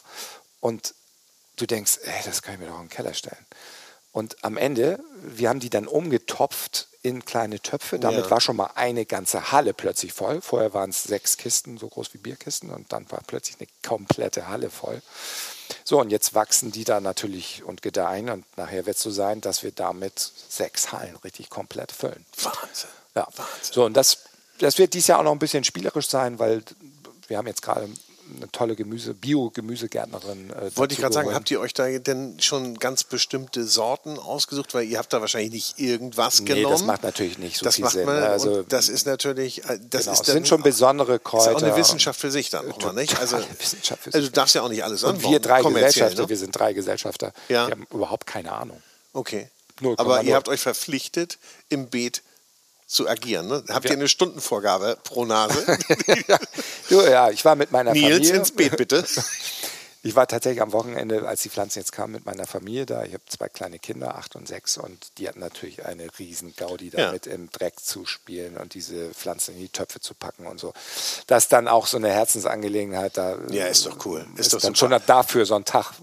Und du denkst, ey, das kann ich mir doch in den Keller stellen. Und am Ende, wir haben die dann umgetopft in kleine Töpfe. Damit Ja. war schon mal eine ganze Halle plötzlich voll. Vorher waren es sechs Kisten, so groß wie Bierkisten. Und dann war plötzlich eine komplette Halle voll. So, und jetzt wachsen die da natürlich und gedeihen. Und nachher wird es so sein, dass wir damit sechs Hallen richtig komplett füllen. Wahnsinn. Ja. Wahnsinn. So, und das, das wird dieses Jahr auch noch ein bisschen spielerisch sein, weil wir haben jetzt gerade eine tolle Gemüse, Bio-Gemüsegärtnerin. Äh, Wollte ich gerade sagen, dazugeholt. habt ihr euch da denn schon ganz bestimmte Sorten ausgesucht? Weil ihr habt da wahrscheinlich nicht irgendwas Nee, genommen. das macht natürlich nicht so das viel macht Sinn. man, ne? Also, und das ist natürlich, äh, das genau, ist es dann sind schon besondere ist ja auch Kräuter. eine Wissenschaft für sich dann nochmal, nicht? Also, Totale Wissenschaft für also sich. du darfst ja auch nicht alles Und anbauen. wir drei kommerziell, Gesellschafter, ne? wir sind drei Gesellschafter, Ja. wir haben überhaupt keine Ahnung. Okay. null Komma Aber null. ihr habt euch verpflichtet, im Beet zu agieren. Ne? Habt Ja. ihr eine Stundenvorgabe pro Nase? Du, ja, ich war mit meiner Nils, Familie. ins Beet bitte. Ich war tatsächlich am Wochenende, als die Pflanzen jetzt kamen, mit meiner Familie da. Ich habe zwei kleine Kinder, acht und sechs, und die hatten natürlich eine riesen Gaudi, Ja. damit im Dreck zu spielen und diese Pflanzen in die Töpfe zu packen und so. Das ist dann auch so eine Herzensangelegenheit. Da Ja, ist doch cool. Ist Ist, doch dann super. schon dafür so ein Tag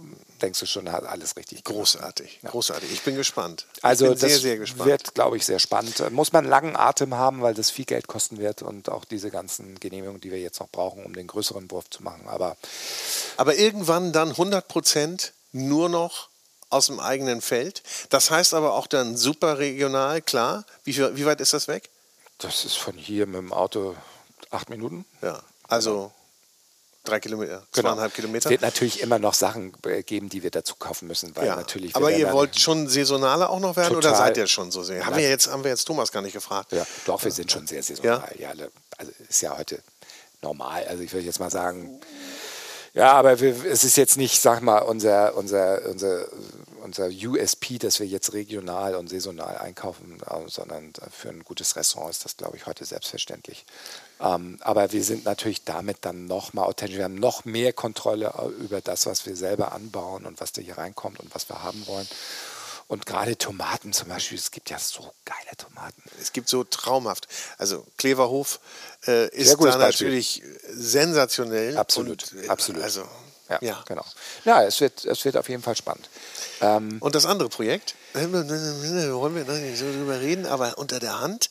denkst du schon, hat alles richtig gemacht. Großartig, ja. großartig. Ich bin gespannt. Also ich bin das sehr, sehr gespannt. Wird, glaube ich, sehr spannend. Muss man einen langen Atem haben, weil das viel Geld kosten wird und auch diese ganzen Genehmigungen, die wir jetzt noch brauchen, um den größeren Wurf zu machen. Aber, Aber irgendwann dann hundert Prozent nur noch aus dem eigenen Feld. Das heißt aber auch dann super regional, klar. Wie, viel, wie weit ist das weg? Das ist von hier mit dem Auto acht Minuten. Ja, also drei Kilometer, Genau. zweieinhalb Kilometer. Es wird natürlich immer noch Sachen geben, die wir dazu kaufen müssen, weil ja. natürlich. Aber wir ihr dann wollt schon saisonaler auch noch werden Total. oder seid ihr schon so sehr? Haben wir jetzt, haben wir jetzt Thomas gar nicht gefragt. Ja, doch, wir sind schon sehr saisonal. Ja? Ja, also ist ja heute normal. Also ich würde jetzt mal sagen, ja, aber wir, es ist jetzt nicht, sag mal, unser, unser, unser, unser U S P, dass wir jetzt regional und saisonal einkaufen, sondern für ein gutes Restaurant ist das, glaube ich, heute selbstverständlich. Ähm, aber wir sind natürlich damit dann noch mal authentisch. Wir haben noch mehr Kontrolle über das, was wir selber anbauen und was da hier reinkommt und was wir haben wollen. Und gerade Tomaten zum Beispiel, es gibt ja so geile Tomaten. Es gibt so traumhaft. Also Kleverhof äh, ist da natürlich sensationell. Absolut, und, äh, absolut. Also, ja, ja, genau. Ja, es wird, es wird auf jeden Fall spannend. Ähm, und das andere Projekt, wollen wir noch nicht so drüber reden, aber unter der Hand?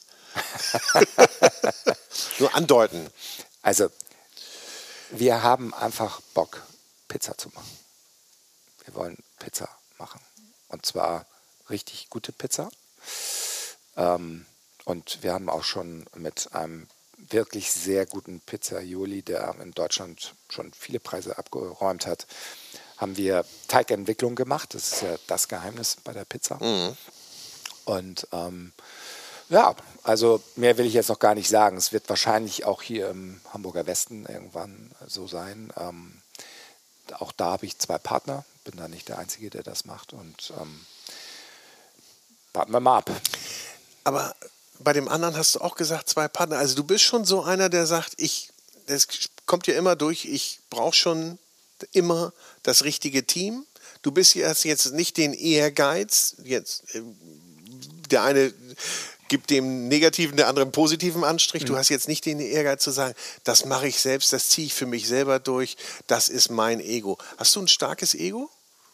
Nur andeuten. Also, wir haben einfach Bock, Pizza zu machen. Wir wollen Pizza machen. Und zwar richtig gute Pizza. Ähm, und wir haben auch schon mit einem wirklich sehr guten Pizzaioli, der in Deutschland schon viele Preise abgeräumt hat, haben wir Teigentwicklung gemacht. Das ist ja das Geheimnis bei der Pizza. Mhm. Und ähm, ja, also mehr will ich jetzt noch gar nicht sagen. Es wird wahrscheinlich auch hier im Hamburger Westen irgendwann so sein. Ähm, auch da habe ich zwei Partner. Bin da nicht der Einzige, der das macht. Und ähm, warten wir mal ab. Aber bei dem anderen hast du auch gesagt, zwei Partner. Also du bist schon so einer, der sagt, ich, das kommt ja immer durch, ich brauche schon immer das richtige Team. Du bist jetzt, jetzt nicht den Ehrgeiz, jetzt der eine gibt dem negativen, der andere einen positiven Anstrich. Mhm. Du hast jetzt nicht den Ehrgeiz zu sagen, das mache ich selbst, das ziehe ich für mich selber durch, das ist mein Ego. Hast du ein starkes Ego?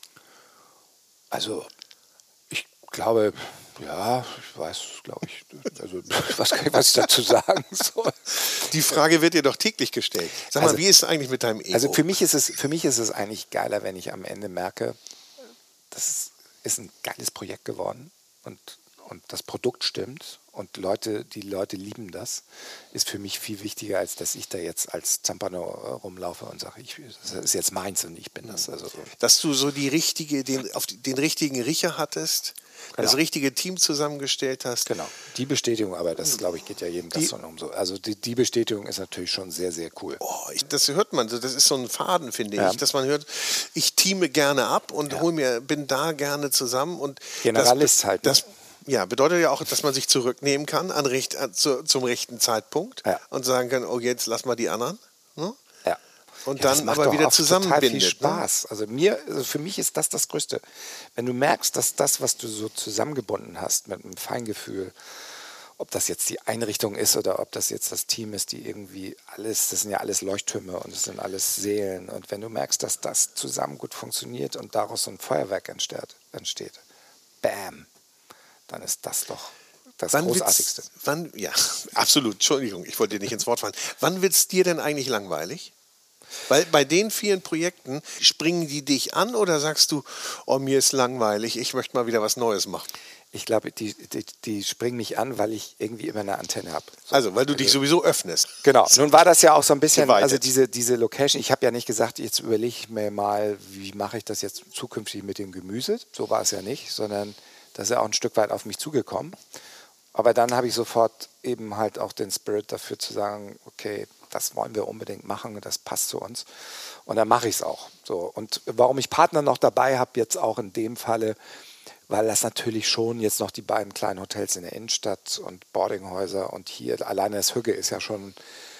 Also ich glaube, ja, ich weiß, glaube ich, also was kann ich, was ich dazu sagen soll. Die Frage wird dir doch täglich gestellt. Sag mal, also, wie ist es eigentlich mit deinem Ego? Also für mich ist es, für mich ist es eigentlich geiler, wenn ich am Ende merke, das ist ein geiles Projekt geworden und und das Produkt stimmt und Leute, die Leute lieben das, ist für mich viel wichtiger, als dass ich da jetzt als Zampano rumlaufe und sage, ich, das ist jetzt meins und ich bin das. Also so. Dass du so die richtige, den, auf den richtigen Riecher hattest, genau. Das richtige Team zusammengestellt hast. Genau, die Bestätigung, aber das, glaube ich, geht ja jedem Gastronom so. Also die, die Bestätigung ist natürlich schon sehr, sehr cool. Oh, ich, das hört man, das ist so ein Faden, finde ja. ich, dass man hört, ich teame gerne ab und ja. hol mir, bin da gerne zusammen. Und Generalist das, halt. Das, Ja, bedeutet ja auch, dass man sich zurücknehmen kann an recht, an, zu, zum rechten Zeitpunkt ja. und sagen kann, oh, jetzt lass mal die anderen. Ne? Ja. Und ja, dann aber wieder zusammenbindet. Viel Spaß. Ne? Also mir, also für mich ist das das Größte. Wenn du merkst, dass das, was du so zusammengebunden hast mit einem Feingefühl, ob das jetzt die Einrichtung ist oder ob das jetzt das Team ist, die irgendwie alles, das sind ja alles Leuchttürme und das sind alles Seelen. Und wenn du merkst, dass das zusammen gut funktioniert und daraus so ein Feuerwerk entsteht, entsteht bam, dann ist das doch das wann Großartigste. Wann, ja, absolut, Entschuldigung, ich wollte dir nicht ins Wort fallen. Wann wird es dir denn eigentlich langweilig? Weil bei den vielen Projekten, springen die dich an oder sagst du, oh, mir ist langweilig, ich möchte mal wieder was Neues machen? Ich glaube, die, die, die springen mich an, weil ich irgendwie immer eine Antenne habe. So. Also, weil du dich sowieso öffnest. Genau. Nun war das ja auch so ein bisschen, Geweitet. also diese, diese Location, ich habe ja nicht gesagt, jetzt überlege ich mir mal, wie mache ich das jetzt zukünftig mit dem Gemüse. So war es ja nicht, sondern das ist ja auch ein Stück weit auf mich zugekommen. Aber dann habe ich sofort eben halt auch den Spirit dafür zu sagen, okay, das wollen wir unbedingt machen und das passt zu uns. Und dann mache ich es auch. So. Und warum ich Partner noch dabei habe, jetzt auch in dem Falle, weil das natürlich schon jetzt noch die beiden kleinen Hotels in der Innenstadt und Boardinghäuser und hier, alleine das Hügge ist ja schon,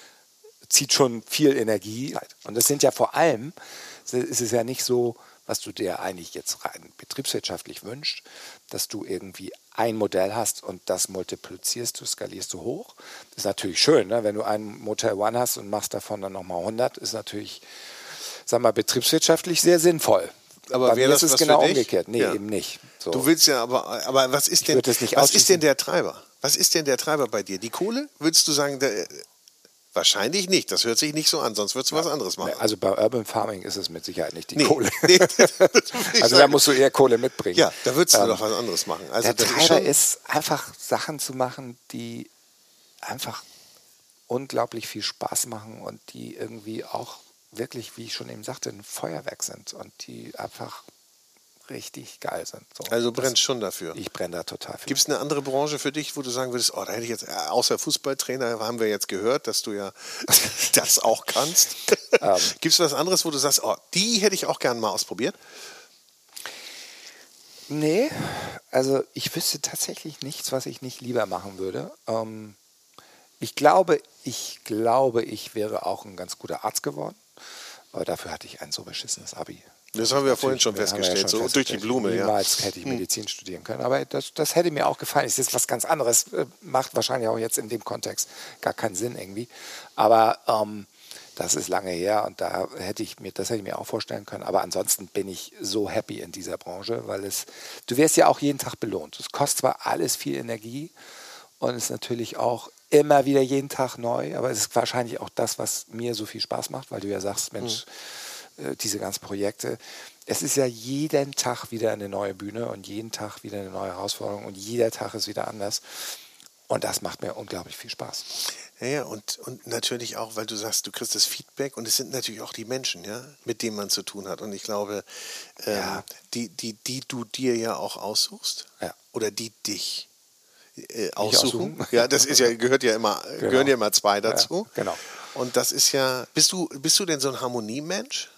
zieht schon viel Energie. Und das sind ja vor allem, ist es ja nicht so, was du dir eigentlich jetzt rein betriebswirtschaftlich wünschst, dass du irgendwie ein Modell hast und das multiplizierst du, skalierst du hoch. Das ist natürlich schön, ne? Wenn du ein Motel One hast und machst davon dann nochmal hundert, ist natürlich, sag mal, betriebswirtschaftlich sehr sinnvoll. Aber Bei wäre mir das ist es was genau für dich? umgekehrt. Nee, Ja. eben nicht. So. Du willst ja aber, aber was ist denn, würde das nicht was ist ausschließen. denn der Treiber? Was ist denn der Treiber bei dir? Die Kohle? Würdest du sagen, der, wahrscheinlich nicht. Das hört sich nicht so an, sonst würdest du was anderes machen. Also bei Urban Farming ist es mit Sicherheit nicht die Nee. Kohle. Nee, das will ich Also da sagen. musst du eher Kohle mitbringen. Ja, da würdest du Ähm, doch was anderes machen. Also der das Treiber ist schon, ist einfach Sachen zu machen, die einfach unglaublich viel Spaß machen und die irgendwie auch wirklich, wie ich schon eben sagte, ein Feuerwerk sind und die einfach richtig geil sind. So, also das- brennst schon dafür. Ich brenne da total für. Gibt es eine andere Branche für dich, wo du sagen würdest, oh, da hätte ich jetzt, äh, außer Fußballtrainer haben wir jetzt gehört, dass du ja das auch kannst. Ähm. Gibt es was anderes, wo du sagst, oh, die hätte ich auch gerne mal ausprobiert? Nee, also ich wüsste tatsächlich nichts, was ich nicht lieber machen würde. Ähm, ich glaube, ich glaube, ich wäre auch ein ganz guter Arzt geworden. Aber dafür hatte ich ein so beschissenes Abi. Das haben wir ja vorhin schon Natürlich, haben wir ja festgestellt, schon so durch die festgestellt. Blume. Ja. Niemals hätte ich Medizin studieren können. Aber das, das hätte mir auch gefallen. Es ist was ganz anderes. Äh, Macht wahrscheinlich auch jetzt in dem Kontext gar keinen Sinn irgendwie. Aber ähm, das ist lange her und da hätte ich mir, das hätte ich mir auch vorstellen können. Aber ansonsten bin ich so happy in dieser Branche, weil es, du wirst ja auch jeden Tag belohnt. Es kostet zwar alles viel Energie und ist natürlich auch immer wieder jeden Tag neu, aber es ist wahrscheinlich auch das, was mir so viel Spaß macht, weil du ja sagst, Mensch, mhm. äh, diese ganzen Projekte, es ist ja jeden Tag wieder eine neue Bühne und jeden Tag wieder eine neue Herausforderung und jeder Tag ist wieder anders. Und das macht mir unglaublich viel Spaß. Ja, ja, und, und natürlich auch, weil du sagst, du kriegst das Feedback und es sind natürlich auch die Menschen, ja, mit denen man zu tun hat. Und ich glaube, ähm, Ja. die, die, die du dir ja auch aussuchst Ja. oder die dich äh, aussuchen. aussuchen. Ja, das ist ja, gehört ja immer, Genau. gehören ja immer zwei dazu. Ja, genau. Und das ist ja, bist du, bist du denn so ein Harmoniemensch?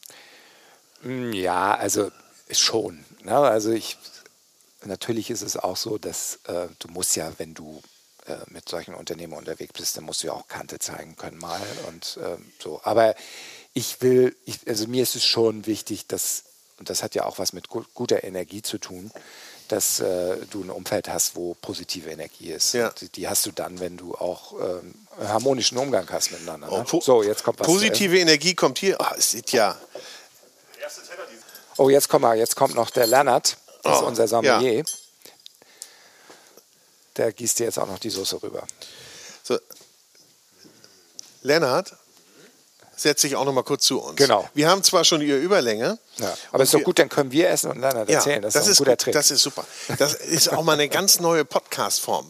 Ja, also schon. Ne? Also ich, natürlich ist es auch so, dass äh, du musst ja, wenn du äh, mit solchen Unternehmen unterwegs bist, dann musst du ja auch Kante zeigen können mal und ähm, so. Aber ich will, ich, also mir ist es schon wichtig, dass, und das hat ja auch was mit gu guter Energie zu tun, dass äh, du ein Umfeld hast, wo positive Energie ist. Ja. Die, die hast du dann, wenn du auch ähm, einen harmonischen Umgang hast miteinander. Ne? Oh, po- So, jetzt kommt was. Positive Energie kommt hier. Oh, es sieht ja. Oh, jetzt kommt mal, jetzt kommt noch der Lennart, das ist Oh, unser Sommelier. ja. Der gießt dir jetzt auch noch die Soße rüber. So. Lennart, setz dich auch noch mal kurz zu uns. Genau. Wir haben zwar schon ihre Überlänge. Ja. Aber ist doch gut, dann können wir essen und Lennart erzählen. Das, ist doch ein guter gut, Trick. Das ist super. Das ist auch mal eine ganz neue Podcast-Form.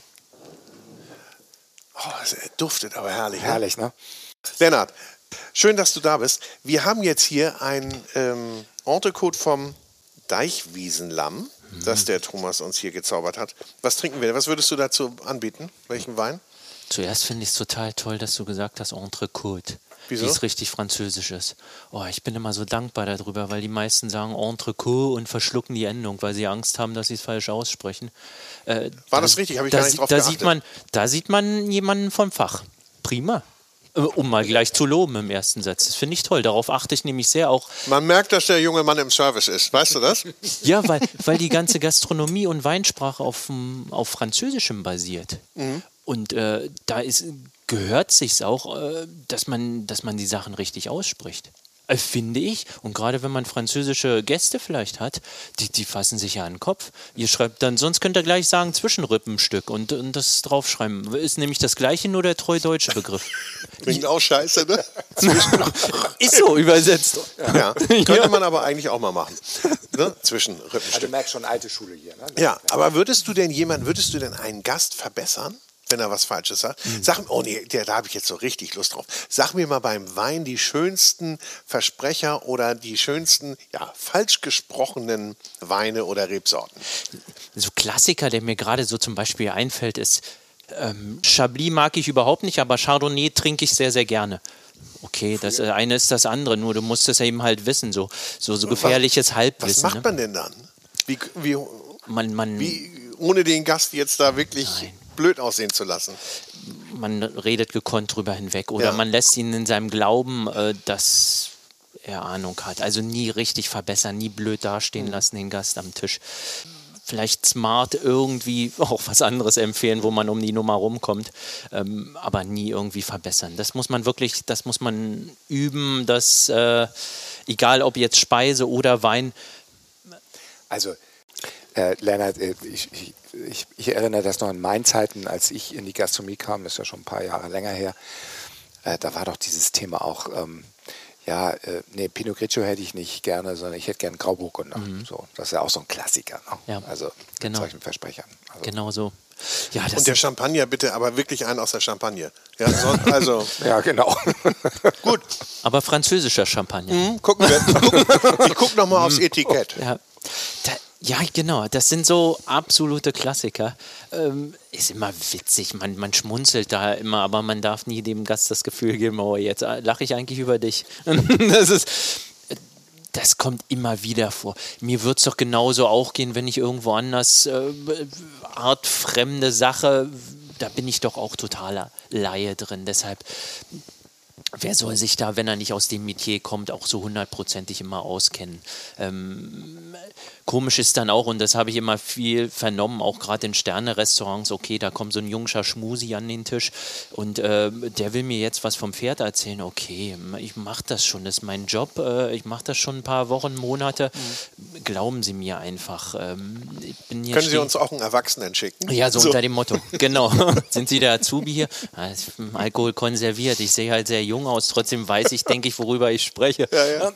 Oh, es duftet aber herrlich. Herrlich, ne? Ne? Lennart, schön, dass du da bist. Wir haben jetzt hier ein ähm, Entrecote vom Deichwiesenlamm, mhm. das der Thomas uns hier gezaubert hat. Was trinken wir? Was würdest du dazu anbieten? Welchen Wein? Zuerst finde ich es total toll, dass du gesagt hast, Entrecote. Wieso? Wie es richtig französisch ist. Oh, ich bin immer so dankbar darüber, weil die meisten sagen Entrecote und verschlucken die Endung, weil sie Angst haben, dass sie es falsch aussprechen. Äh, War da, das richtig? Habe ich da, gar nicht drauf da geachtet. sieht man, Da sieht man jemanden vom Fach. Prima. Äh, Um mal gleich zu loben im ersten Satz. Das finde ich toll. Darauf achte ich nämlich sehr auch. Man merkt, dass der junge Mann im Service ist. Weißt du das? Ja, weil, weil die ganze Gastronomie und Weinsprache auf, auf Französischem basiert. Mhm. Und äh, da ist, gehört sich's auch, äh, dass man, dass man die Sachen richtig ausspricht. Äh, finde ich. Und gerade wenn man französische Gäste vielleicht hat, die, die fassen sich ja an den Kopf. Ihr schreibt dann, sonst könnt ihr gleich sagen Zwischenrippenstück und, und das draufschreiben. Ist nämlich das gleiche, nur der treu deutsche Begriff. Klingt auch scheiße, ne? Ist so übersetzt. Ja, könnte man aber eigentlich auch mal machen. Ne? Zwischen Also, du Rippenstück. merkst schon alte Schule hier. Ne? Ja, aber würdest du denn jemand, würdest du denn einen Gast verbessern, wenn er was Falsches sagt? Mhm. Sag, oh nee, der, da habe ich jetzt so richtig Lust drauf. Sag mir mal beim Wein die schönsten Versprecher oder die schönsten, ja, falsch gesprochenen Weine oder Rebsorten. So Klassiker, der mir gerade so zum Beispiel einfällt, ist ähm, Chablis mag ich überhaupt nicht, aber Chardonnay trinke ich sehr, sehr gerne. Okay, das äh, eine ist das andere, nur du musst es eben halt wissen, so, so, so gefährliches Was Halbwissen. macht Ne? man denn dann? Wie, wie, Man, man, wie, ohne den Gast jetzt da wirklich Nein. blöd aussehen zu lassen? man redet gekonnt drüber hinweg oder Ja. man lässt ihn in seinem Glauben, äh, dass er Ahnung hat. Also nie richtig verbessern, nie blöd dastehen Mhm. lassen den Gast am Tisch. vielleicht smart irgendwie auch was anderes empfehlen, wo man um die Nummer rumkommt, ähm, aber nie irgendwie verbessern. Das muss man wirklich, das muss man üben, dass äh, egal ob jetzt Speise oder Wein. Also äh, Lennart, äh, ich, ich, ich, ich erinnere das noch an meinen Zeiten, als ich in die Gastronomie kam, das ist ja schon ein paar Jahre länger her, äh, da war doch dieses Thema auch, ähm, ja, äh, nee, Pinot Grigio hätte ich nicht gerne, sondern ich hätte gerne Grauburgunder. Mhm. So, das ist ja auch so ein Klassiker, ne? Ja, also mit genau. solchen Versprechern. Also. Genau so. Ja, das Und der Champagner bitte, aber wirklich einen aus der Champagne. Ja, so, also ja, genau. gut. aber französischer Champagner. Hm, gucken wir. Ich gucke nochmal aufs Etikett. Ja. Da, ja, genau. Das sind so absolute Klassiker. Ähm, ist immer witzig. Man, man schmunzelt da immer, aber man darf nie dem Gast das Gefühl geben, oh, jetzt lache ich eigentlich über dich. Das ist... Das kommt immer wieder vor. Mir wird es doch genauso auch gehen, wenn ich irgendwo anders äh, artfremde Sache, da bin ich doch auch totaler Laie drin. Deshalb, wer soll sich da, wenn er nicht aus dem Metier kommt, auch so hundertprozentig immer auskennen? Ähm, komisch ist dann auch, und das habe ich immer viel vernommen, auch gerade in Sterne-Restaurants, okay, da kommt so ein jungscher Schmusi an den Tisch und äh, der will mir jetzt was vom Pferd erzählen. Okay, ich mache das schon, das ist mein Job, äh, ich mache das schon ein paar Wochen, Monate. Mhm. Glauben Sie mir einfach. Ähm, ich bin hier Können Sie steh- uns auch einen Erwachsenen schicken? Ja, so, So. unter dem Motto. Genau. Sind Sie der Azubi hier? Ah, ist Alkohol konserviert. Ich sehe halt sehr jung aus. Trotzdem weiß ich, denke ich, worüber ich spreche. Ja, ja.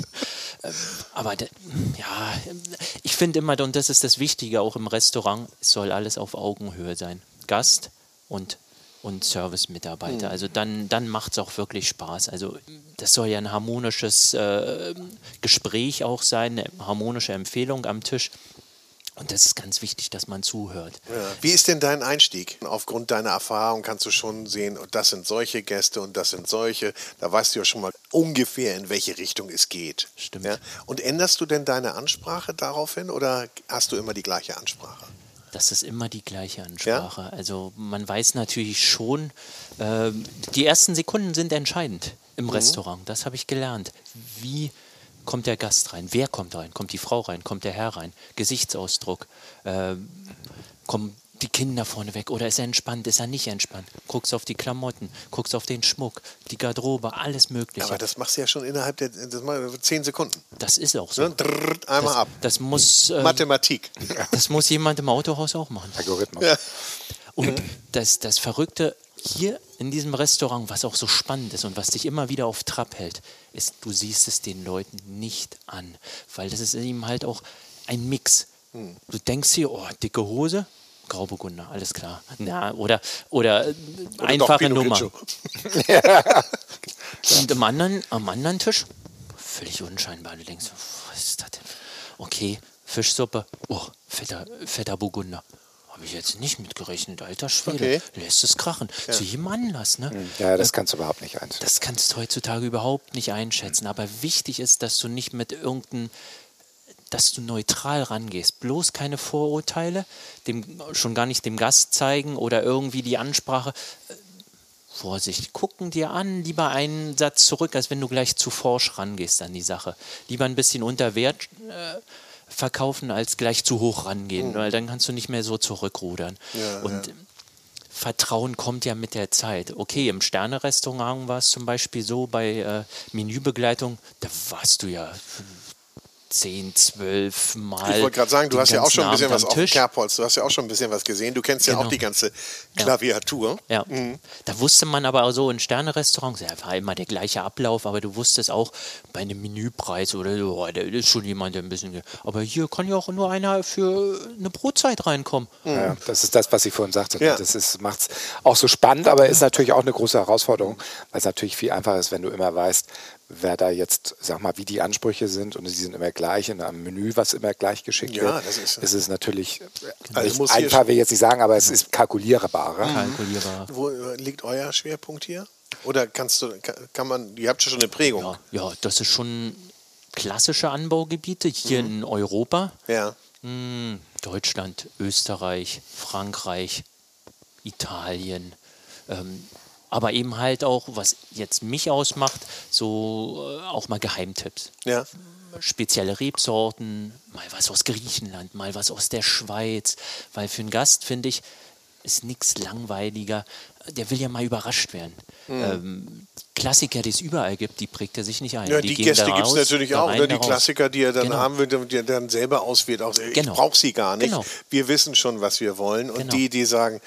Aber da, ja, ich finde immer, und das ist das Wichtige auch im Restaurant, es soll alles auf Augenhöhe sein. Gast und, und Service-Mitarbeiter. Mhm. Also dann, dann macht es auch wirklich Spaß. Also das soll ja ein harmonisches äh, Gespräch auch sein, eine harmonische Empfehlung am Tisch. Und das ist ganz wichtig, dass man zuhört. Ja. Wie ist denn dein Einstieg? Aufgrund deiner Erfahrung kannst du schon sehen, und das sind solche Gäste und das sind solche. Da weißt du ja schon mal ungefähr, in welche Richtung es geht. Stimmt. Ja? Und änderst du denn deine Ansprache daraufhin oder hast du immer die gleiche Ansprache? Das ist immer die gleiche Ansprache. Ja? Also man weiß natürlich schon, äh, die ersten Sekunden sind entscheidend im mhm. Restaurant. Das habe ich gelernt. Wie kommt der Gast rein? Wer kommt rein? Kommt die Frau rein? Kommt der Herr rein? Gesichtsausdruck. Äh, kommen die Kinder vorne weg? Oder ist er entspannt? Ist er nicht entspannt? Guckst auf die Klamotten, guckst auf den Schmuck, die Garderobe, alles Mögliche. Aber das machst du ja schon innerhalb der das mal zehn Sekunden. Das ist auch so. Ne? Drrrt, einmal das, ab. Das muss, äh, Mathematik. Das muss jemand im Autohaus auch machen. Algorithmus. Ja. Und das, das Verrückte hier in diesem Restaurant, was auch so spannend ist und was dich immer wieder auf Trab hält, ist, du siehst es den Leuten nicht an. Weil das ist eben halt auch ein Mix. Hm. Du denkst hier, oh, dicke Hose, Grauburgunder, alles klar. Na, oder oder, äh, Oder einfache doch Nummer. Und am anderen, am anderen Tisch, völlig unscheinbar. Du denkst, was ist das denn? Okay, Fischsuppe, oh, fetter, fetter Burgunder. Habe ich jetzt nicht mitgerechnet, alter Schwede. Okay. Lässt es krachen. Ja. Zu jedem Anlass, ne? Ja, das kannst du überhaupt nicht einschätzen. Das kannst du heutzutage überhaupt nicht einschätzen. Aber wichtig ist, dass du nicht mit irgendeinem, dass du neutral rangehst. Bloß keine Vorurteile, dem, schon gar nicht dem Gast zeigen oder irgendwie die Ansprache. Vorsicht, gucken dir an, lieber einen Satz zurück, als wenn du gleich zu forsch rangehst an die Sache. Lieber ein bisschen unter Wert äh, verkaufen, als gleich zu hoch rangehen, mhm. weil dann kannst du nicht mehr so zurückrudern. Ja, und ja. Vertrauen kommt ja mit der Zeit. Okay, im Sterne-Restaurant war es zum Beispiel so, bei äh, Menübegleitung, da warst du ja zehn, zwölf Mal. Ich wollte gerade sagen, du hast ja auch schon ein bisschen was auf dem Tisch. Kerbholz, du hast ja auch schon ein bisschen was gesehen, du kennst ja Genau. auch die ganze Klaviatur. Ja, Mhm. da wusste man aber auch so in Sterne-Restaurants, ja, war immer der gleiche Ablauf, aber du wusstest auch bei einem Menüpreis oder so, oh, da ist schon jemand, der ein bisschen. Aber hier kann ja auch nur einer für eine Brotzeit reinkommen. Mhm. Ja, das ist das, was ich vorhin sagte. Ja. Das macht es auch so spannend, aber ist natürlich auch eine große Herausforderung, weil es natürlich viel einfacher ist, wenn du immer weißt, wer da jetzt, sag mal, wie die Ansprüche sind und sie sind immer gleich in einem Menü, was immer gleich geschickt Ja, wird. das ist- ist es natürlich, Also nicht muss hier einfach will ich jetzt nicht sagen, aber es ist kalkulierbarer. Kalkulierbar. Wo äh, liegt euer Schwerpunkt hier? Oder kannst du, kann, kann man, ihr habt ja schon eine Prägung. Ja, ja, das ist schon klassische Anbaugebiete hier in Europa. Ja. Hm, Deutschland, Österreich, Frankreich, Italien. Ähm, Aber eben halt auch, was jetzt mich ausmacht, so äh, auch mal Geheimtipps. Ja. Spezielle Rebsorten, mal was aus Griechenland, mal was aus der Schweiz. Weil für einen Gast, finde ich, ist nichts langweiliger. Der will ja mal überrascht werden. Mhm. Ähm, Klassiker, die es überall gibt, die prägt er sich nicht ein. Ja, die, die Gäste gibt es natürlich auch. Ne? Die Klassiker, die er dann genau. haben will, die er dann selber auswählt. Auch, ich genau. brauche sie gar nicht. Genau. Wir wissen schon, was wir wollen. Und genau. die, die sagen,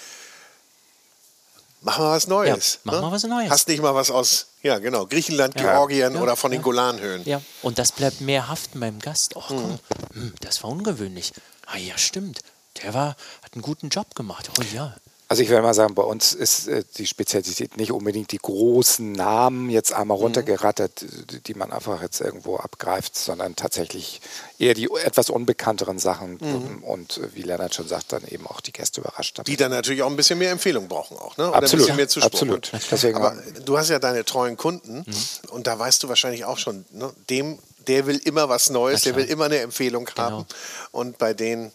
mach mal was Neues. Ja, mach ne? mal was Neues. Hast nicht mal was aus, ja genau, Griechenland, ja. Georgien ja. oder von ja. den Golanhöhen. Ja, und das bleibt mehr haften beim Gast. Ach komm, hm, das war ungewöhnlich. Ah ja, stimmt. Der war, hat einen guten Job gemacht. Oh ja. Also ich will mal sagen, bei uns ist äh, die Spezialität nicht unbedingt die großen Namen jetzt einmal runtergerattert, die, die man einfach jetzt irgendwo abgreift, sondern tatsächlich eher die etwas unbekannteren Sachen mhm. und äh, wie Lennart schon sagt, dann eben auch die Gäste überrascht haben. Die dann natürlich auch ein bisschen mehr Empfehlung brauchen auch, ne? Oder absolut, ein bisschen mehr Zuspruch. Absolut. Deswegen aber du hast ja deine treuen Kunden mhm. und da weißt du wahrscheinlich auch schon, ne? dem, der will immer was Neues, der will immer eine Empfehlung genau. haben und bei denen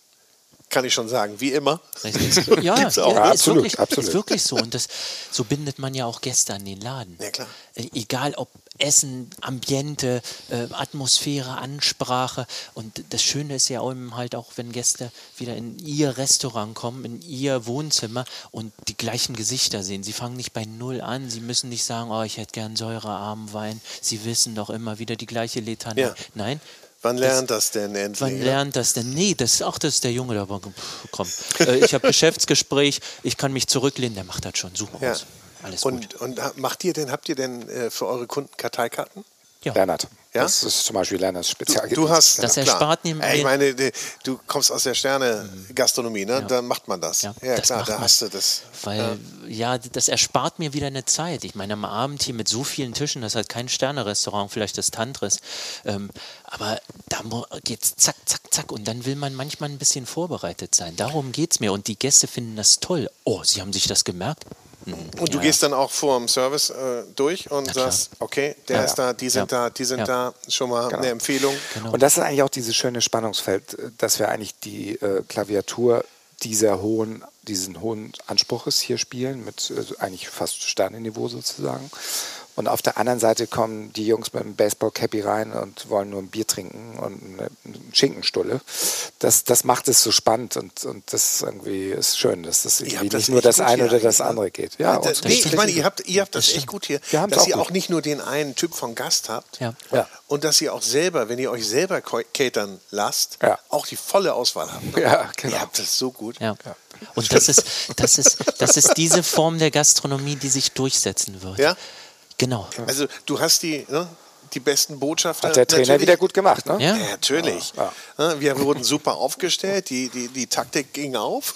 kann ich schon sagen, wie immer. Ja, Gibt's auch. ja, Ja, ist, absolut, wirklich, absolut. ist wirklich so. Und das, so bindet man ja auch Gäste an den Laden. Ja, klar. Äh, egal ob Essen, Ambiente, äh, Atmosphäre, Ansprache. Und das Schöne ist ja eben halt auch, wenn Gäste wieder in ihr Restaurant kommen, in ihr Wohnzimmer und die gleichen Gesichter sehen. Sie fangen nicht bei Null an. Sie müssen nicht sagen, oh, ich hätte gern säurearmen Wein. Sie wissen doch immer wieder die gleiche Litanei. Ja. Nein. Wann lernt das, das denn endlich? Wann lernt das denn? Nee, das, ach, das ist der Junge da. Komm, äh, ich habe Geschäftsgespräch, ich kann mich zurücklehnen, der macht das schon. Suchen wir Ja. uns. Alles und, gut. und macht ihr denn, habt ihr denn äh, für eure Kunden Karteikarten? Ja. Lennart. Ja? Das ist zum Beispiel Lennarts Du, Spezialgebiet. du hast, Das klar. erspart ihm Ey, Ich den- meine, die- du kommst aus der Sterne-Gastronomie, ne? Ja. Dann macht man das. Ja, Ja, das klar, macht da man. hast du das. Weil, ja. das erspart mir wieder eine Zeit. Ich meine, am Abend hier mit so vielen Tischen, das ist halt kein Sterne-Restaurant, vielleicht das Tantris. Ähm, aber da mo- geht's zack, zack, zack. Und dann will man manchmal ein bisschen vorbereitet sein. Darum geht es mir. Und die Gäste finden das toll. Oh, sie haben sich das gemerkt? Hm, Und du ja, gehst dann auch vor dem Service äh, durch und Na klar. sagst, okay, der Ja, ist da, die sind ja. da, die sind Ja. da, schon mal eine Empfehlung. Genau. Und das ist eigentlich auch dieses schöne Spannungsfeld, dass wir eigentlich die äh, Klaviatur dieser hohen, diesen hohen Anspruches hier spielen, mit äh, eigentlich fast Sternenniveau sozusagen. Und auf der anderen Seite kommen die Jungs mit einem Baseball-Cappy rein und wollen nur ein Bier trinken und eine, eine Schinkenstulle. Das, das macht es so spannend und, und das irgendwie ist schön, dass das irgendwie habt das nicht nur echt das gut eine hier oder das eigentlich, ne? andere geht. Ja, Ja, und das, nee, ich meine, ihr habt, ihr habt das echt gut hier, Wir haben's dass auch ihr gut. auch nicht nur den einen Typ von Gast habt Ja. Ja. und dass ihr auch selber, wenn ihr euch selber ko- catern lasst, Ja. auch die volle Auswahl habt. Ne? Ja, genau. Ihr habt das so gut. Ja. Und das ist, das, ist, das ist diese Form der Gastronomie, die sich durchsetzen wird. Ja? Genau. Also du hast die, ne, die besten Botschafter. Hat der Trainer natürlich. wieder gut gemacht, ne? Ja. Ja, natürlich. Ne, Wir wurden super aufgestellt, die, die, die Taktik ging auf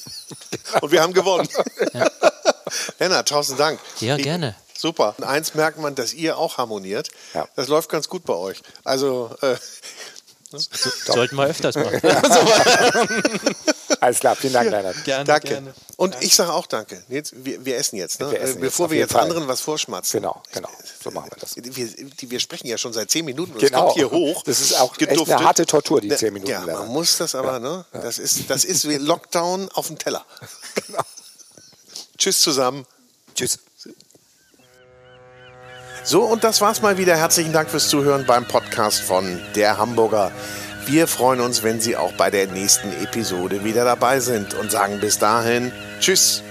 und wir haben gewonnen. Lennart, tausend Dank. Ja, Ich- gerne. Super. Und eins merkt man, dass ihr auch harmoniert. Ja. Das läuft ganz gut bei euch. Also, äh, Sollten wir öfters machen. Alles klar, vielen Dank, Lennart. Gerne, danke. gerne. Und ich sage auch danke. Jetzt, wir, wir essen jetzt, ne? Wir essen Äh, Bevor jetzt, auf wir jeden jetzt Fall. anderen was vorschmatzen. Genau, genau. So machen wir das. Wir, die, wir sprechen ja schon seit zehn Minuten und Genau. es kommt hier hoch. Das ist auch echt geduftet. eine harte Tortur, die zehn Minuten. Ja, man Lennart. muss das aber, ne? Das ist, das ist wie Lockdown auf dem Teller. Genau. Tschüss zusammen. Tschüss. So, und das war's mal wieder. Herzlichen Dank fürs Zuhören beim Podcast von Der Hamburger. Wir freuen uns, wenn Sie auch bei der nächsten Episode wieder dabei sind und sagen bis dahin Tschüss.